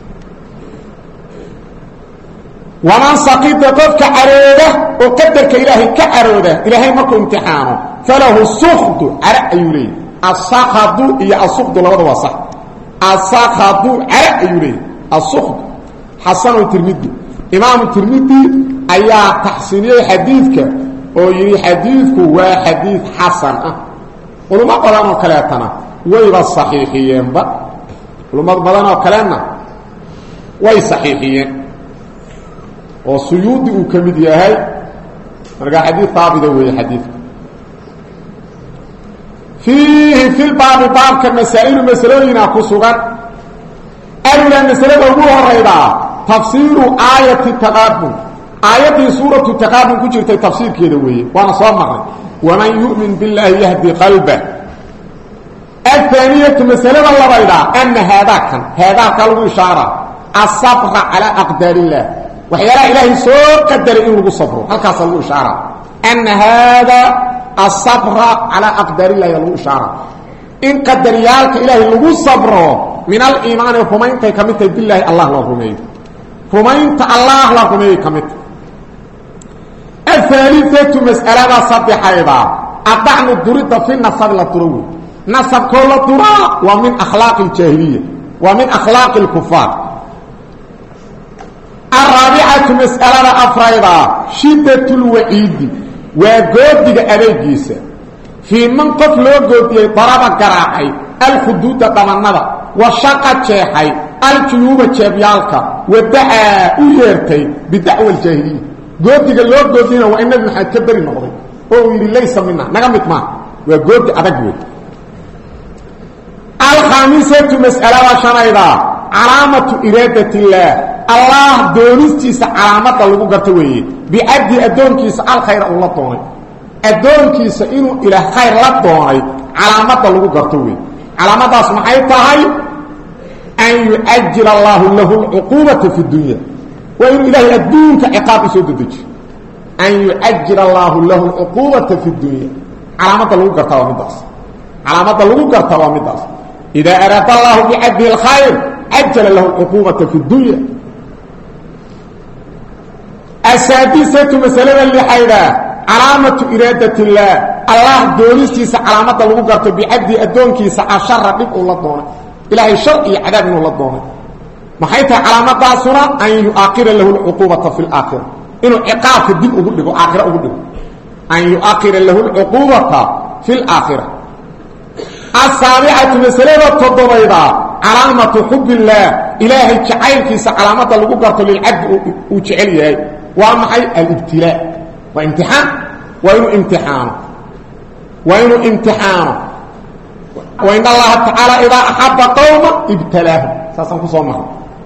Speaker 1: waman saqita qofka carooda oo qadarka ilaahi ka carooda ilaahay markuu imtixaano falahu sukhdu ara ayuli as-sakhadu iyo as-sukhdu labada waa sax as-sakhadu ara ayuli as-sukhdu حسن الترمذي امام الترمذي ايا تحسينيه حديثك او يري حديثك هو حديث حسن ولما قالنا كلامنا ويبا صحيحين با ولما قالنا كلامنا وي صحيحين وسيودي وكمد ياهي مرجع حديث ثابت هو حديث فيه في الباب باب كمسائل مسائلنا كسوغان أولا مسألة أبوها الرئيبا تفسير آية التقابل آية سورة التقابل كجرت تفسير كيدوي وانا صامر ومن يؤمن بالله يهدي قلبه الثانية مسألة الله رئيبا أن هذا كان هذا قلب إشارة الصبر على أقدار الله وحيالا إلهي سوء قدر إنه صبره هل كان إشارة أن هذا الصبر على أقدار الله يلو إشارة إن قدر يالك إلهي لغو صبره من الإيمان وفمينت كمت بالله الله لا رميه فمينت الله لا رميه كمت الثالثة مسألة صبح أيضا الطعن الدرد في النصب للطروي نصب كل الطراء ومن أخلاق الجاهلية ومن أخلاق الكفار الرابعة مسألة أفريضا شدة الوعيد وقودك أبيجيسة في من قتل قودي ضرب قراعي الخدود ضمننا وشقة شيحي الجيوب الشيبيالك ودعا ويرتي بدعوة الجاهلية قودك اللو قودينا وإن ابن حد كبري المغضي هو يري ليس منا نغمت ما وقودي أبقوي الخامسة مسألة وشريضا علامة إرادة الله الله دونستيس علامة لغو قرتوي بأدي أدونكيس الخير الله طوني أدونكيس إنو إلى خير الله طوني علامة لغو قرتوي علامة اسمحي طهي أن يؤجر الله له العقوبة في الدنيا وإن إلهي أدونك عقاب سوددج أن يعجل الله له العقوبة في الدنيا علامة اللغو قرطة ومداس علامة اللغو قرطة ومداس إذا أراد الله بعبده الخير عجل له العقوبة في الدنيا السادسة مسألة اللي حيدا علامة إرادة الله الله دونيسيس علامة اللغو قرطة بعبده أدونكيس عشر ربك الله دونه إلهي شرعي عذاب الله دونه ما حيثها علامة داسرة أن يؤخر له العقوبة في الآخرة إنه عقاب في الدين أقول آخرة أقول أن يؤخر له العقوبة في الآخرة السابعة مسألة التضبيضة علامة حب الله إلهي جعل كيس علامة اللغو للعبد وجعله وأما حي الابتلاء وامتحان وإنه امتحان وإنه امتحان وإن الله تعالى إذا أحب قوما ابتلاهم سأسنكو صومها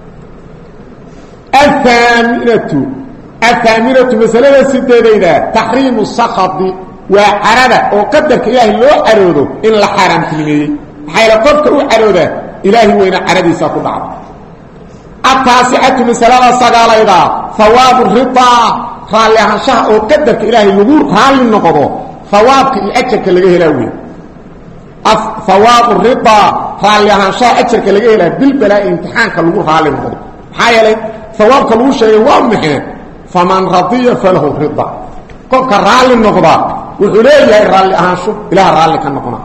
Speaker 1: الثامنة الثامنة مسألة السدادة تحريم السخط وعرادة وقدرك إلهي لو عروده إن لحرام كلمه حيث قدك عروده إلهي وإن عرادي ساكو بعض التاسعة مسألة السقالة ثواب الرضا خالي عن شهر وقدرك إلهي لغور خالي النقضه ثوابك الأجرك اللي هلاوي ثواب الرضا خالي عن شهر أجرك اللي هلاوي بالبلاء امتحانك لغور خالي النقضه حيالي ثوابك لغور شيء وامحين فمن رضي فله الرضا قلت الرالي النقضه وحليه الرالي أهانشو إله الرالي كان نقضه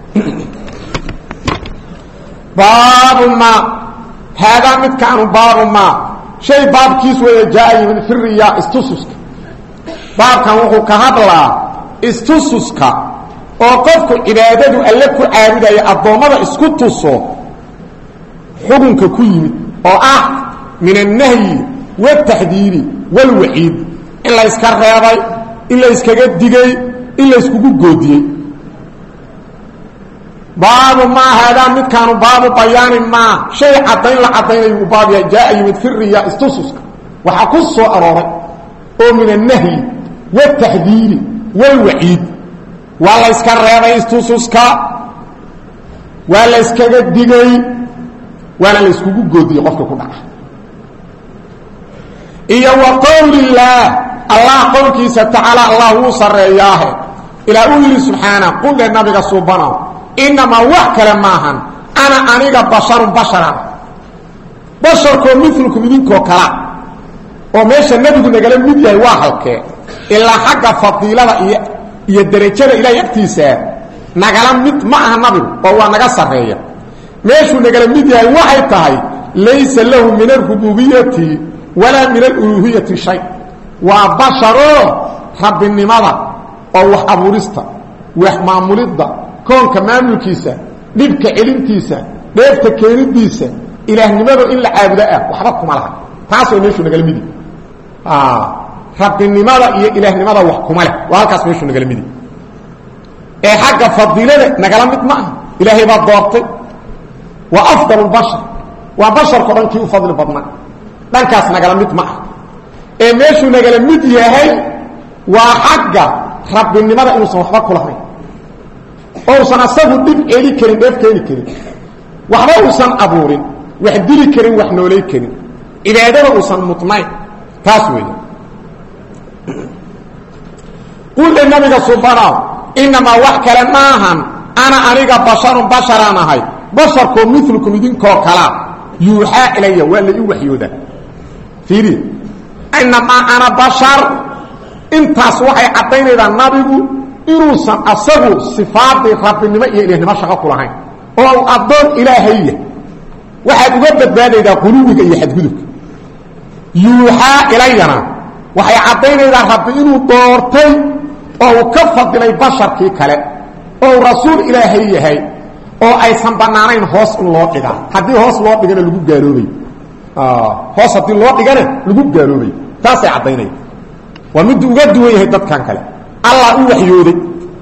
Speaker 1: باب ما هذا متكان باب ما شيء باب كيس ويجاي من في الرياء استسسك باب كان وحو كهدلا استسسك وقفك عبادته ألك عابده الضوامضة اسكتسو حكمك كيمت وآه من النهي والتحذير والوعيد إلا يسكر رياضي إلا يسكر ديجي إلا يسكر قودي باب ما هذا مد كانوا باب بيان ما شيء عطين لعطين باب جاء من في الرياء استسسك وحقصوا أرارك ومن النهي والتحذير والوعيد والله يسكر رياضي استسسك ولا يسكر ديجي ولا يسكر قودي قفك كنا إيا وقول الله الله قولك ستعالى الله صر إياه إلى أولي سبحانه قل للنبي سبحانه إنما وحكا لماهن أنا أنيق بشر بشرا بشركم مثلكم منكم كلا وماشا النبي قلنا قال مديه واحدك إلا حق فضيلة إيا الدرجة إلى يكتيسا نقل مد معها النبي وهو نقصر رأيه ماشا نقل مديه واحدك ليس له من الربوبية ولا من الألوهية شيء وبشره رب النمضة ووح أبوريستا وح معموليدا كون كماملكيسا دبك علمتيسا ديفتا كيرديسا إله النمضة إلا عابداء وحبكم لها تاسو ميشو نقل مدي آه رب النمضة إله النمضة وحكم لها وهالكاس ميشو نقل مدي إيه حاجة فضيلة نقل مد معها إلهي بالضبط وأفضل البشر وبشر قرآن كيو فضل بضمان دانكاس نقل مد معها ee meeshu nagala mid yahay waa xagga rabbinimada inuu soo waxba kula hayn oo san asagu dib eli karin dheef keeni karin waxba uu san abuurin wax diri karin wax noolay karin ilaadada uu san mutmayn taas weeye qul nabi subhanahu inma wahkala maahan ana aniga basharun basharanahay basharku mithlukum idinko kala yuha ilayya wala yuhyuda fiiri إنما أنا بشر انتاس وحي عطين إذا النبي إنوسا أصغو صفات رب النماء إليه ما شغاكو لهين أو أدون إلهية وحي أقبت بهذا إذا قلوبك يحدثك يوحى إلينا وحي عطين إذا رب إنو دورتي أو كفت إلي بشر كي كلا أو رسول إلهية هي أو أي سنبنانين هوس الله إذا حدي هوس الله إذا لقوا قالوبي آه هوسة الله إجانا لقوا قالوبي تاسع عطيني ومد وقدوا إيه دبكان كلا الله وحيودي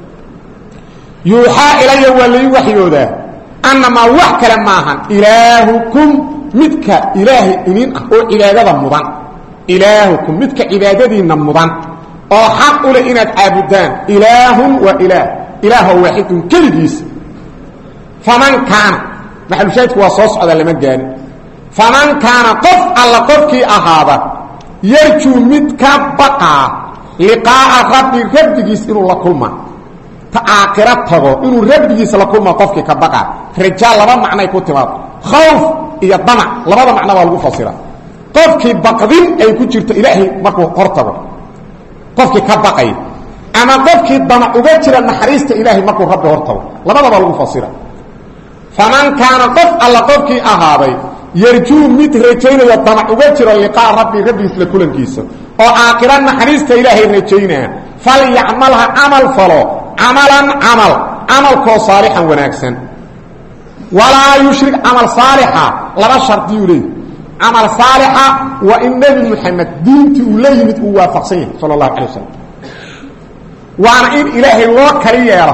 Speaker 1: يوحى إلي ولي وحيوده أنما وحك لماهن إلهكم مدك إلهي إنين أو إلهة مضان إلهكم مدك إلهة مضان أو حق لإنة عابدان إله وإله إله واحد كالجيس فمن كان محل شيء هو صوص على المجان فمن كان قف على قفك أهابا yarjuu mid ka baqaa liqaa'a rabbi rabbigiis inuu la kulma ta aakhira tago inuu rabbigiis la kulma qofkii ka baqaa rajaal laba macnay ku timaado khawf iyo damac labada macno waa lagu fasira qofkii baqdin ay ku jirto ilaahay markuu hor tago qofkii ka baqay ama qofkii damac uga jira naxariista ilaahay markuu rabbi hor tago labadaba lagu fasira faman kaana qof alla qofkii ahaaday yarjuu mid rajaynayo damac uga jiro liqaa rabbi rabbigiis la kulankiisa oo aakhira naxariista ilaahay rajaynaya falyacmalha camal falo camalan camal camalkoo saalixan wanaagsan walaa yushrik camal saalixa laba shardiyu leeyahy camal saalixa waa in nebi moxamed diintii uu la yimid uu waafaqsan yahay sala allahu calay wasalam waana in ilaahay loo kali yeelo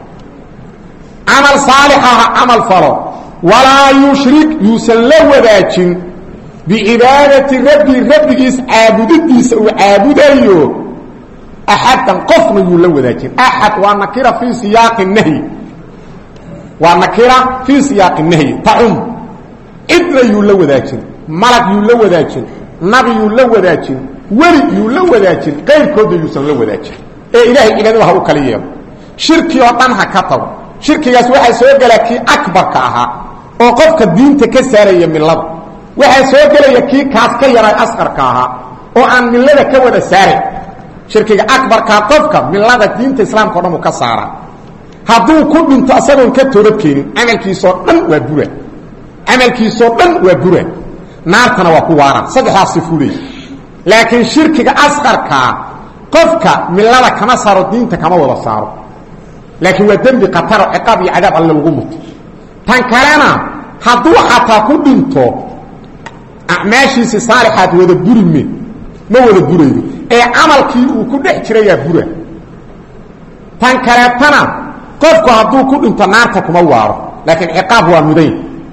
Speaker 1: camal saalixaha camal falo walaa yushrik yuusan la wadaajin bicibaadati rabbi rabbigiis caabudidiisa uu caabudayo axadan qofna yuu la wadaajin axad waa nakira fii siyaaqi nahyi waa nakira fii siyaaqi nahyi tacum cidna yuu la wadaajin malag yuu la wadaajin nabi yuu la wadaajin weli yuu la wadaajin qayrkooda yuusan la wadaajin ee ilaahay cibaadada ha u kala yeelo shirki oo dhan ha ka tago shirkigaas waxaa soo gala kii akbarka ahaa oo qofka diinta ka saaraya millada waxaa soo gelaya kii kaas ka yaray asqarka ahaa oo aan millada ka wada saaray shirkiga akbarkaa qofka millada diinta islaamka o dhan uu ka saara hadduu ku dhinto asagoon ka toobad keenin camalkiisoo dhan waa bura camalkiisoo dhan waa bura naartana waa ku waara saddexdaas sifuley laakiin shirkiga asqarkaa qofka millada kama saaro diinta kama wada saaro laakiin waa dembi khataro ciqaab iyo cadaab alle lagu muto tan kalena hadduu xataa ku dhinto acmaashiisii saalixaad wada buri me ma wada buraydo ee camalkii uu ku dhex jirayaa bura tan kaleetana qofku hadduu ku dhinto naarta kuma waaro laakiin ciqaab waa muday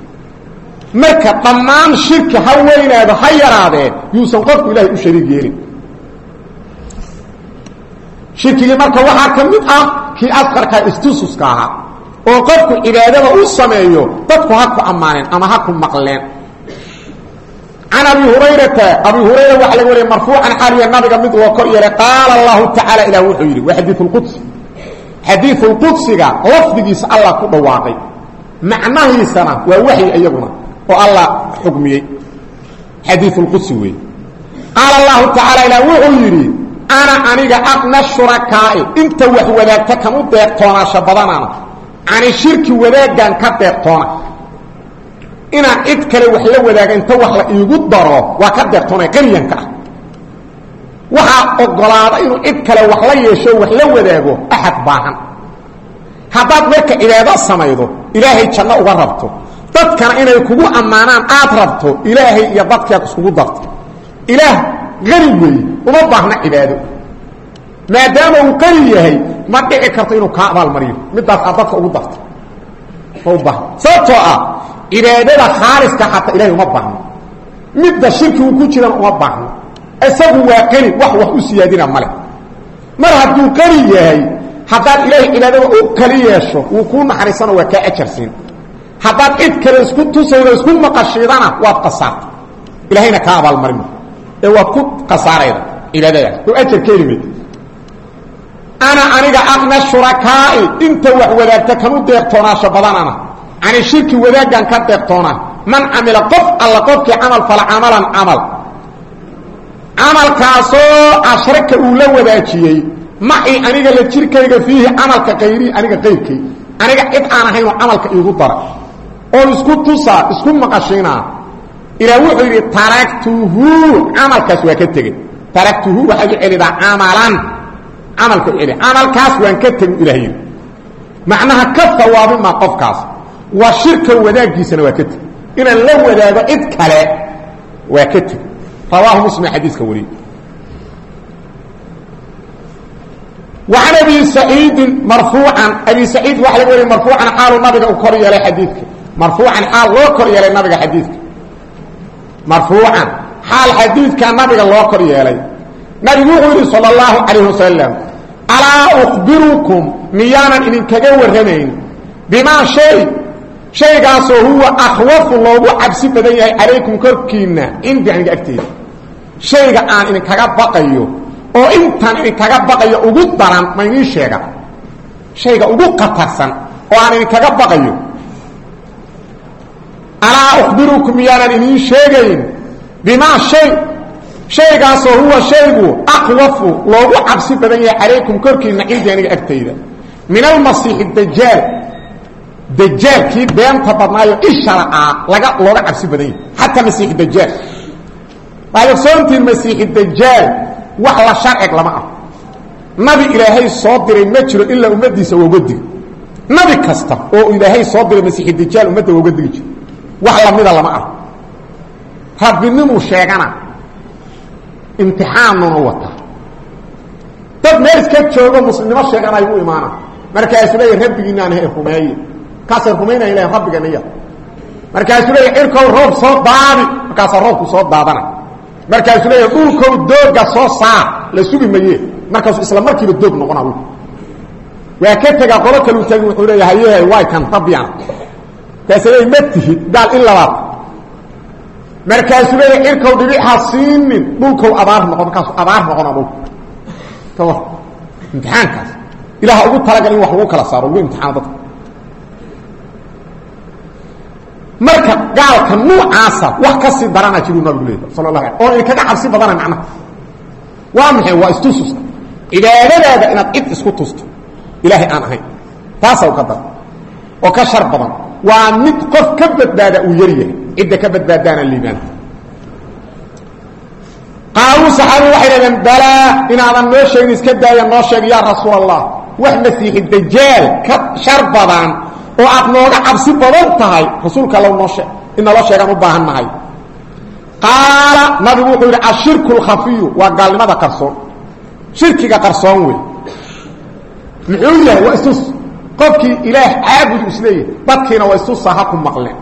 Speaker 1: marka dhammaan shirki ha weynaado ha yaraadee yuusan qofku ilaahay u shariig yeelin shirkigii marka waxaa ka mid ah kii asqarkaa istususka ahaa oo qofku cibaadada u sameeyo dadku ha ku ammaaneen ama ha ku maqleen can abi hurayrata abi hurayra waxa laga wariyay marfuucan xaaliya nabiga mid uu kor yeelay qaala allahu tacaala ilah wuxuu yidhi waa xadiiu lqudsi xadiiu lqudsiga lafdigiisa allah ku dhawaaqay macnahiisana waa waxyi iyaguna oo allah xugmiyey xadiiu lqudsi weeye qaala allahu tacaala ilah wuxuu yidhi ana aniga aqna shurakaa'i inta wax wadaagta kan u deeqtoonaasha badanana cani shirki wadaagaan ka deeqtoona inaan cid kale wax la wadaaga inta wax la iigu daro waa ka deeqtoona qaniyanka ah waxaa ogolaada inuu cid kale wax la yeesho wax la wadaago axad baahan haddaad marka cibaado samaydo ilaahay janno uga rabto dadkana inay kugu ammaanaan aad rabto ilaahay iyo dadkaad iskugu darto ilaah qani weeye uma baahna cibaado maadaama uu qani yahay ma dhici karto inuu kaa abaalmariyo midaas aad dadka ugu darto ma u baahna sababtoo ah cibaadada khaaliska xataa ilahay uma baahno midda shirki uu ku jiran uma baahno isagu waa qani wax wax u siyaadina male mar hadduu qani yahay haddaad ilaahay cibaadada u kali yeesho wuu kuu naxariisano waa kaa ajarsiin haddaad cid kale isku tusaydo isku maqashiidana waad qasaarta ilahayna kaa abaalmarino ee waad ku qasaarayda cibaadadaas oo ajar ka heli mayda ana aniga aqna shurakaa'i inta wax wadaagta kan u deeqtoonaasho badanana cani shirki wadaagaan ka deeqtoonaa man camila qof alla qofkii camal fala camalan camal camalkaasoo ashraka uu la wadaajiyey macii aniga la jirkayga fiihi camalka kayrii aniga qayrkay aniga cid aan ahaynoo camalka iigu dara oo isku tusaa isku maqashiinaa ilaa wuxuu yidhi taraktuhu camalkaas waa ka tegey taraktuhu waxaad u celidaa camalan camalka u celi camalkaas waan ka tegu ilah yidhi macnaha ka hawaabin maa qofkaas waa shirka wadaaggiisana waa ka teg inaan la wadaago cid kale waa ka teg rawaahu muslim xadiiska wariyey وعن أبي سعيد مرفوعا أبي سعيد وحل وري مرفوعا حال النبي كور يلي حديثك مرفوعا حال لو كور يلي النبي حديثك مرفوعا حال حديثك النبي لو كور يلي نبي صلى الله عليه وسلم ألا أخبركم ميانا إن كجور رمين بما شيء شيء قاسو هو أخوف الله عبسي بدنيا عليكم كركينا عندي عندي أكتير shayga aan idin kaga baqayo oo intaan idin kaga baqayo ugu daran ma idin sheega shayga ugu qatarsan oo aan idin kaga baqayo alaa ukhbirukum yaanan idin sheegayn bimaa shay shaygaasoo huwa shaygu aqwafu loogu cabsi badan yahay calaykum korkiina cindi aniga agtayda min almasiixi dajaal dajaalkii beenta badnaayo isharacaa laga looga cabsi badan yahay xataa masiixi dajaal waxay ogsoontihiin masiixi dajaal wax la sharcig lama ah nabi ilaahay soo diray ma jiro ilaa ummadiisa waa uga digi nabi kasta oo ilaahay soo diray masiixi dajaal ummadda waa uga digi jiro wax lamida lama ah rabbinimuu sheegana imtixaanuna wata dad meel iska joogo muslimnimo sheeganay u imaana markaasuu leeyahay rabbigiinaan hay rumeeye kaasay rumaynaya ilahay rabbigeena iya markaasuu leeyahay cirkow roob soo daadi markaasaa roobku soo daadana markaasuu leeyahay dhulkow dooga soo saar la sugi maye markaasuu isla markiiba doog noqona waa ka tegaa qolo kaluu tagi wuxuu leeyahay hayehay waay kan rabbiyan kaasuu leeyahay ma tihid gaal in labaad markaasuu leeyahay cirkow dhibixa siinin dhulkow abaar noqon markaasuu abaar noqona dhulku tawar imtixaankaas ilaah ugu talagal in wax lagu kala saaro lagu imtixaano dadka marka gaalka nuucaasa wax ka sii darana jiruu nabigu leeyahay sallallahu alayhi oo in kaga cabsi badana macna waa maxay waa istusus cibaadadaada inaad cid isku tusto ilaahay aan ahayn taasa uu ka dar oo ka shar badan waa mid qof ka badbaada uu yariyahay cidda ka badbaadana liibaan qaalu saxaabi waxay yidhahdeen balaa inaadan noo sheegin iska daaya noo sheeg yaa rasuul allah wax masiixi dajaal ka shar badan oo aad nooga cabsi badan tahay rasuulka alla noo sheeg in naloo sheegaan u baahan nahay qaala nabigu wuxuu yidhi ashirku lkhafiyu waa gaalnimada qarsoon shirkiga qarsoon wey muxuu yahay waa istus qofkii ilaah caabud isleeyahay dadkiina waa istusa ha ku maqleen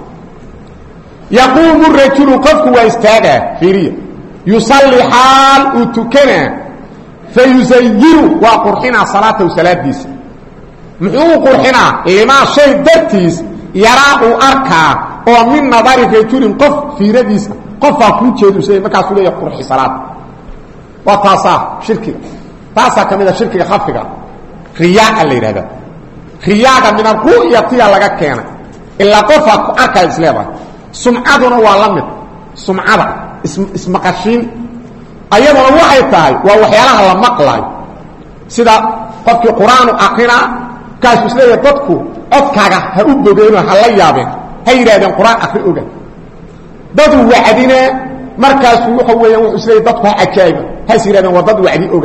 Speaker 1: yaquumu rajulu qofku waa istaagaa fiiriya yusalli xaal uu tukanaa fayusayiru waa qurxinaa salaatahu salaadiisa muxuu qurxinaa limaa shay dartiis yaraa uu arkaa oo min nadari rajulin qof fiiradiisa qofaa kuu jeedusay markaasuu leeyahay qurxi salaada waa taasaa shirkiga taasaa ka mid a shirkiga khafiga riyaa la yidhahda riyaaga min aru'yatiya laga keenay ilaa qofaa ku arkaa isleedahay sumcaduna waa la mid sumcada ismaqashiin ayaduna waxay tahay waa waxyaalaha la maqlaayo sida qofkii qur-aanu aqrinaa kaasuu isleeyahay dadku codkaaga ha u bogeenoo ha la yaabeen ha yidhahdeen qur-aan akri oga dadu wacdinaa markaasuu waxa weeyaan wuxuu isleeyahay dadku ha cajaa'iba has yidhahdeen waa dad wacdi oga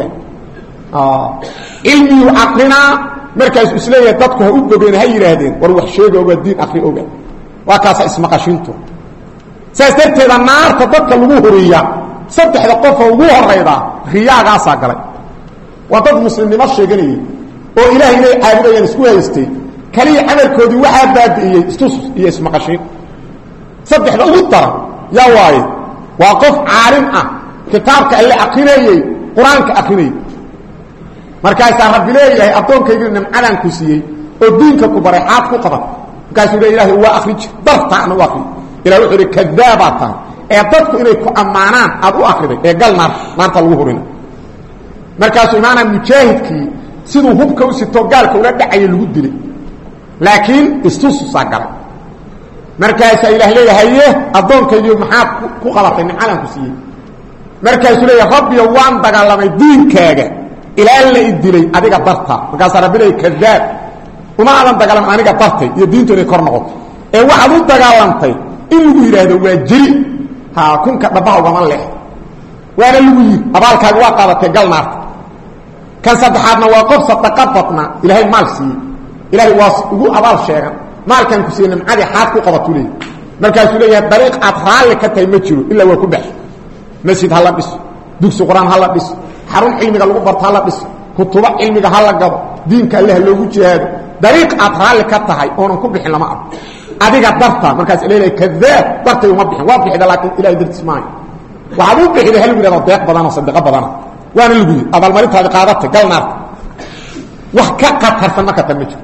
Speaker 1: cilmiyuu aqrinaa markaasuu isleeyahay dadku ha u bogeen ha yidhaahdeen war wax sheega oga diin akri oga waa kaasa ismaqashiintu saas darteeda naarta dadka lagu horiya saddexda qofa ugu horayda riyaagaasaa galay waa dad muslimnimo sheeganayay oo ilaahay inay caabudayaan isku haystay kaliya camalkoodii waxaa baabi'iyey istusus iyo ismaqashiin saddexda ugu daran yaa waaye waa qof caalim ah kitaabka alle akrinayey qur-aanka akrinayey markaasaa rabbi leeyahay addoonkaygiina nimcadaan ku siiyey oo diinka ku baray xaad ku qaban markaasuu le ilahay waa akri jir dartaana u akri ilah wuxuu ihi kadaabaad tahay ee dadku inay ku ammaanaan aad u akriday ee gal naarta naarta lagu horina markaasuu imaanaa mujaahidkii siduu hubka u sitoo gaalka ula dhacaya lagu dilay laakiin istususaa galay markaasaa ilaah leeyahay haye addoonkaygiio maxaad ku qabatay nimcadaan ku siiyey markaasuu leeyahay rabbiyo waan dagaalamay diinkaaga ilaa la i dilay adiga dartaa markaasaa rabbi leeyahy kadaab uma aadan dagaalamay aniga dartay iyo diintu inay kor noqoto ee waxaad u dagaalantay in lagu yidhaahdo waa jeri ha kunka dhabaha ugama leex waana lagu yidhi abaalkaaga waa qaadatay gal naarta kan saddexaadna waa qof sadaqa badna ilaahay maal siiyey ilaahay waa ugu abaal sheegan maalkan ku siiye nimcadii xaad ku qabatuu leeyahy markaasuu leeyahay dariiq aad raalli ka tahay ma jiro ilaa waa ku baxi masjid ha la dhiso dugsi qur-aan ha la dhiso xarun cilmiga lagu barto ha la dhiso kutubo cilmiga ha la gado diinka alle ha loogu jihaado dariiq aad raalli ka tahay oonan ku bixin lama arko adiga darta markaas leeyahay kadaab dartay uma bixin waa bixida laakiin ilaahay dartiis maayo waxaad u bixiday hal yidhahdo deeq badan oo sadaqa badana waana lagu yidhi abaalmarintaadi qaadatay gal naarta wax ka qatarsan marka tan ma jiro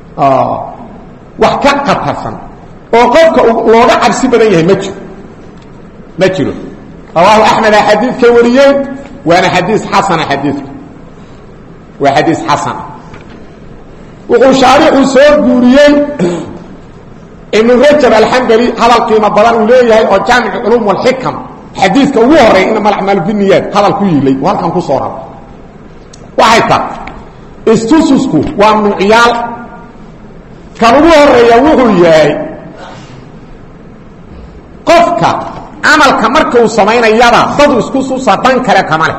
Speaker 1: wax ka qatarsan oo qofka looga cabsi badan yahay ma jiro ma jiro رواه أحمد حديث كوريين وأنا حديث حسن حديث وحديث حسن وقو شارع سور قوريين إنه رجب الحنبلي هذا القيمة بلان وليه أو جامع العلوم والحكم حديث كوهري إنما الأعمال بالنيات هذا الكوي لي وهل كان كسورا وحيثا استوسسكو ومن عيال كانوا هريوه ياي قفك عمل كمركو سمين يرى ضد اسكو ساتان كلا كمال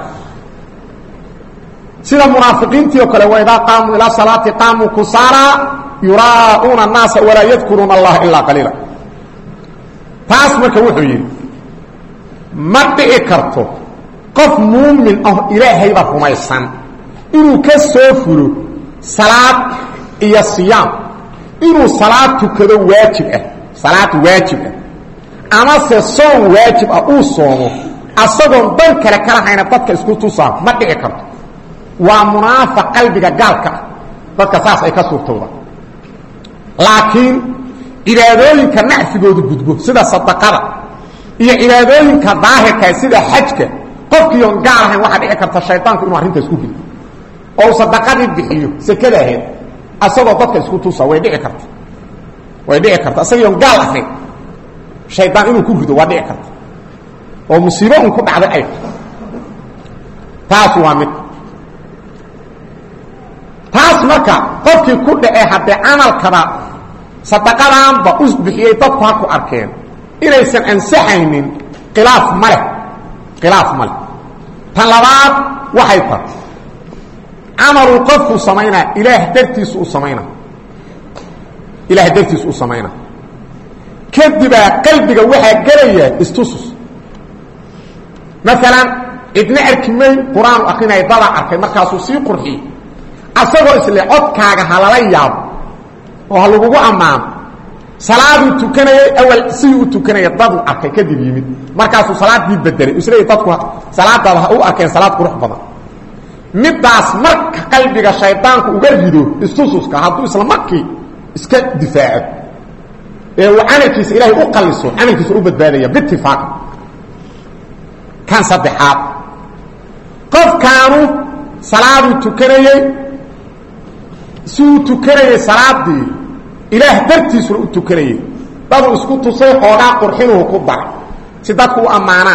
Speaker 1: سيده المنافقين تيو كلا واذا قاموا الى صلاه قاموا كسارى يراءون الناس ولا يذكرون الله الا قليلا تاسمك وحي ما دعي كرتو قف مؤمن او الهي بخميسان انو كسوفلو صلاه يا صيام inuu salaad tukado waajib ah salaad waajib ah ama se soon waajib ah uu soomo asagoo dan kale kala hayna dadka isku tusaa ma dhici karto waa munaafiq qalbiga gaalka dadka saas ay ka suurtooda laakiin iraadooyinka nacfigoodu gudbo sida sadaqada iyo iraadooyinka daahirka sida xajka qofkii on gaal ahayn waxa dhici karta shaytaanku inuu arrinta isku geliyo oo sadaqadii bixiyo sakada ahayd asagoo dadka isku tusa way dhici karta way dhici karta asagoo gaal ahayn shaytaan inuu ku rido waa dhici karta oo musiibo uu ku dhacday ay taas waa mid taas marka qofkii ku dhacay hadda amalkaba sadaqadan ba us bixiyay dadku ha ku arkeen inaysan ansaxaynin khilaaf male khilaaf male tan labaad waxay tahay عمل القف سمينا إله درتيس سمينا إله درتيس سمينا كذب قلبك وحا قرية استوسس مثلا ابن أركمين قرآن أخينا يضلع أركي مركاسو سي قرحي أصبر إسلي عدكاك هلالياب وهلوغو أمام صلاة تكني أول سيو تكني يضلع أركي كذب يمين مركاسو صلاة دي بدري إسلي يضلع صلاة أو أركي صلاة قرح بضا midaas marka qalbiga shaytaanku uga rido istususka haduu isla markii iska difaaco ee uu amalkiisa ilaahay u qaliso amalkiisa u badbaadaya bittifaaq kan saddexaad qof kaanu salaadu tukanayay suu tukanayay salaadii ilaah dartiisu u tukanayay badu isku tusay xoogaa qurxinuhu ku bar si dadku u amaana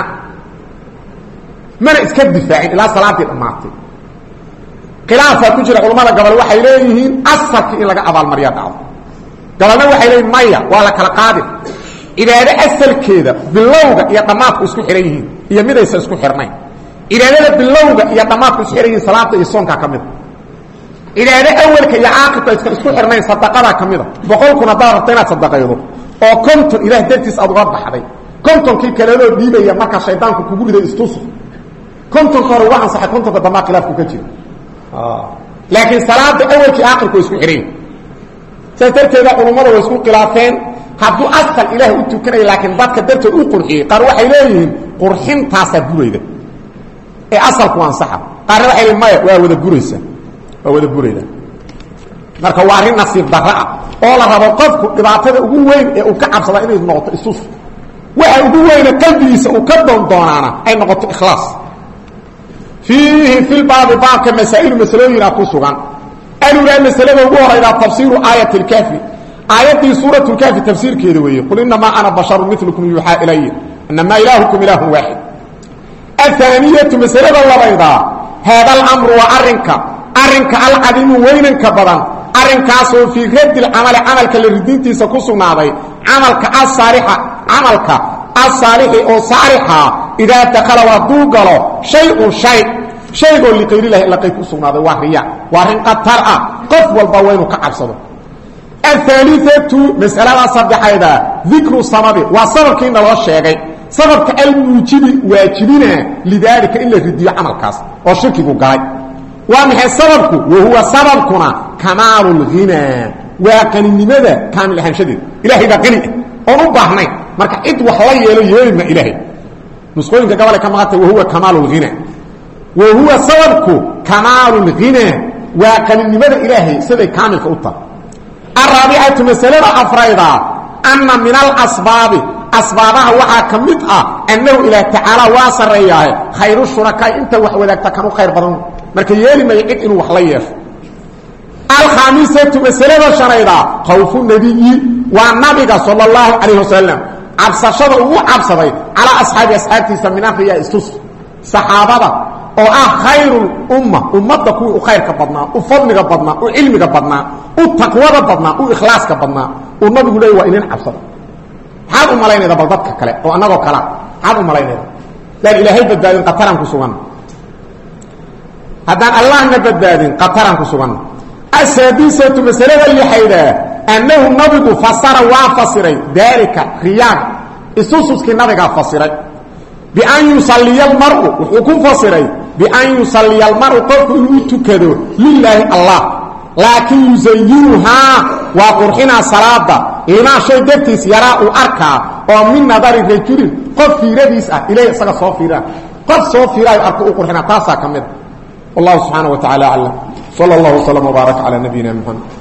Speaker 1: mana iska difaacin ilaa salaadii dhamaatay خلافة كجرة علماء قبل waxay leeyihiin asalka in laga abaal mariya dhaco galana waxay leeyihiin maya wala kala qaadi ilaada asalkeeda bilowga iyo dhamaadku isku xiran iyo midaysa isku xirnay ilaada bilowga iyo dhamaadku isku xiran salaada iyo soonka kamid ilaada awalka iyo aakhirka isku xirnay sadaqada kamid boqol kuna daartayna sadaqaydo oo konton ilaah dartiis aad uga baxday kontonkii kale loo dhiibaya marka shaytaanku kugu riday istuus konton kale waxaan sax kontonka dhamaad khilaafku ka jiro لكن صلاة أول كي آخر كو يسكو حرين سيتركي ذا علماء ويسكو قلافين هدو أسفل إله أنتو كني لكن ذاتك درتو أو قرحي قالوا وحي إليهم قرحين تاسا بوريدا إيه أسفل كوان صحب قالوا وحي لما يقوى ذا بوريسا وذا بوريدا marka waa arin nasiib daraa oo la rabo qofku dhibaatada ugu weyn ee uu ka cabsado inay noqoto isus waxa ugu weyn qalbigiisa uu ka doon doonaana ay noqoto ikhlaas فيه في الباب باب كمسائل مسلوين أقصوغان قالوا لا مسألة وقوها إلى تفسير آية الكافي آية سورة الكافي تفسير كذوية قل إنما أنا بشر مثلكم يوحى إلي إنما إلهكم إله واحد الثانية مسألة الله بيضاء هذا الأمر وأرنك أرنك القديم وينك بدن أرنك أصول في رد العمل عملك للردين تيسكسوا ناضي عملك الصالحة عملك الصالح أو صالحة إذا دخل وضوغلو شيء شيء شيء لغير الله إلا قيد أصناده وحرية وحرين قد ترأى قف والبوين كعبصده الثالثة مسألة صدح هذا ذكر الصمد وصبر كإن الله الشيء صبر كالموجب واجبين لذلك إلا ردي عمل كاس وشركه قاعد ومحي صبرك وهو صبركنا كمال الغنى وكان لماذا كان لحن شديد إلهي ذا غني ونبهني marka cid wax la yeelo yeelma ilaahay nusqooyinka gabal ka maqata وهو كمال الغنى وهو sababku كمال الغنى wa qalinimada ilaahay sida kaamilka u taa arabi'atu masalada afrayda anna min al-asbab asbaabaha waxaa ka mid ah annahu ilaah tacaala waa sarreeyahay khayru shurakaa inta wax wadaagta kan u khayr badan marka yeeli may cid inuu wax la yeesho alkhamisatu masalada sharayda khawfu nabiyyi wa nabiga sallallahu alayhi wasallam cabsashada uu cabsaday ala asxaabi asxaabtiisa min akhriya istus saxaabada oo ah khayrul umma ummadda kuwa u khayrka badnaa u fadliga badnaa u cilmiga badnaa u taqwada badnaa u ikhlaaska badnaa uu nabigu leeyahay waa inaan cabsado maxaad u malaynayda bal dadka kale oo annagoo kala maxaad u malaynayda laan ilaahay badbaadin qataran ku sugan haddaan allahna badbaadin qataran ku sugan asaadisatu masalada lixayda annahu nabigu fasara waa fasiray daalika riyaag isususkii nabigaa fasiray bian yusalliya almar'u wuxuu ku fasiray bian yusalliya almar'u qofku inuu tukado lilaahi allah laakin yusayinuhaa waa qurxinaa salaada limaa shay dartiis yaraa uu arkaa oo min nadari rajulin qof fiiradiis ah ilaahi isaga soo fiiraa qof soo fiiraayo arku u qurxinaa taasaa ka mid a wallahu subxaanaه wa tacaala aclam sala اllahu wslm wbaarak calaa nabiyina muxamed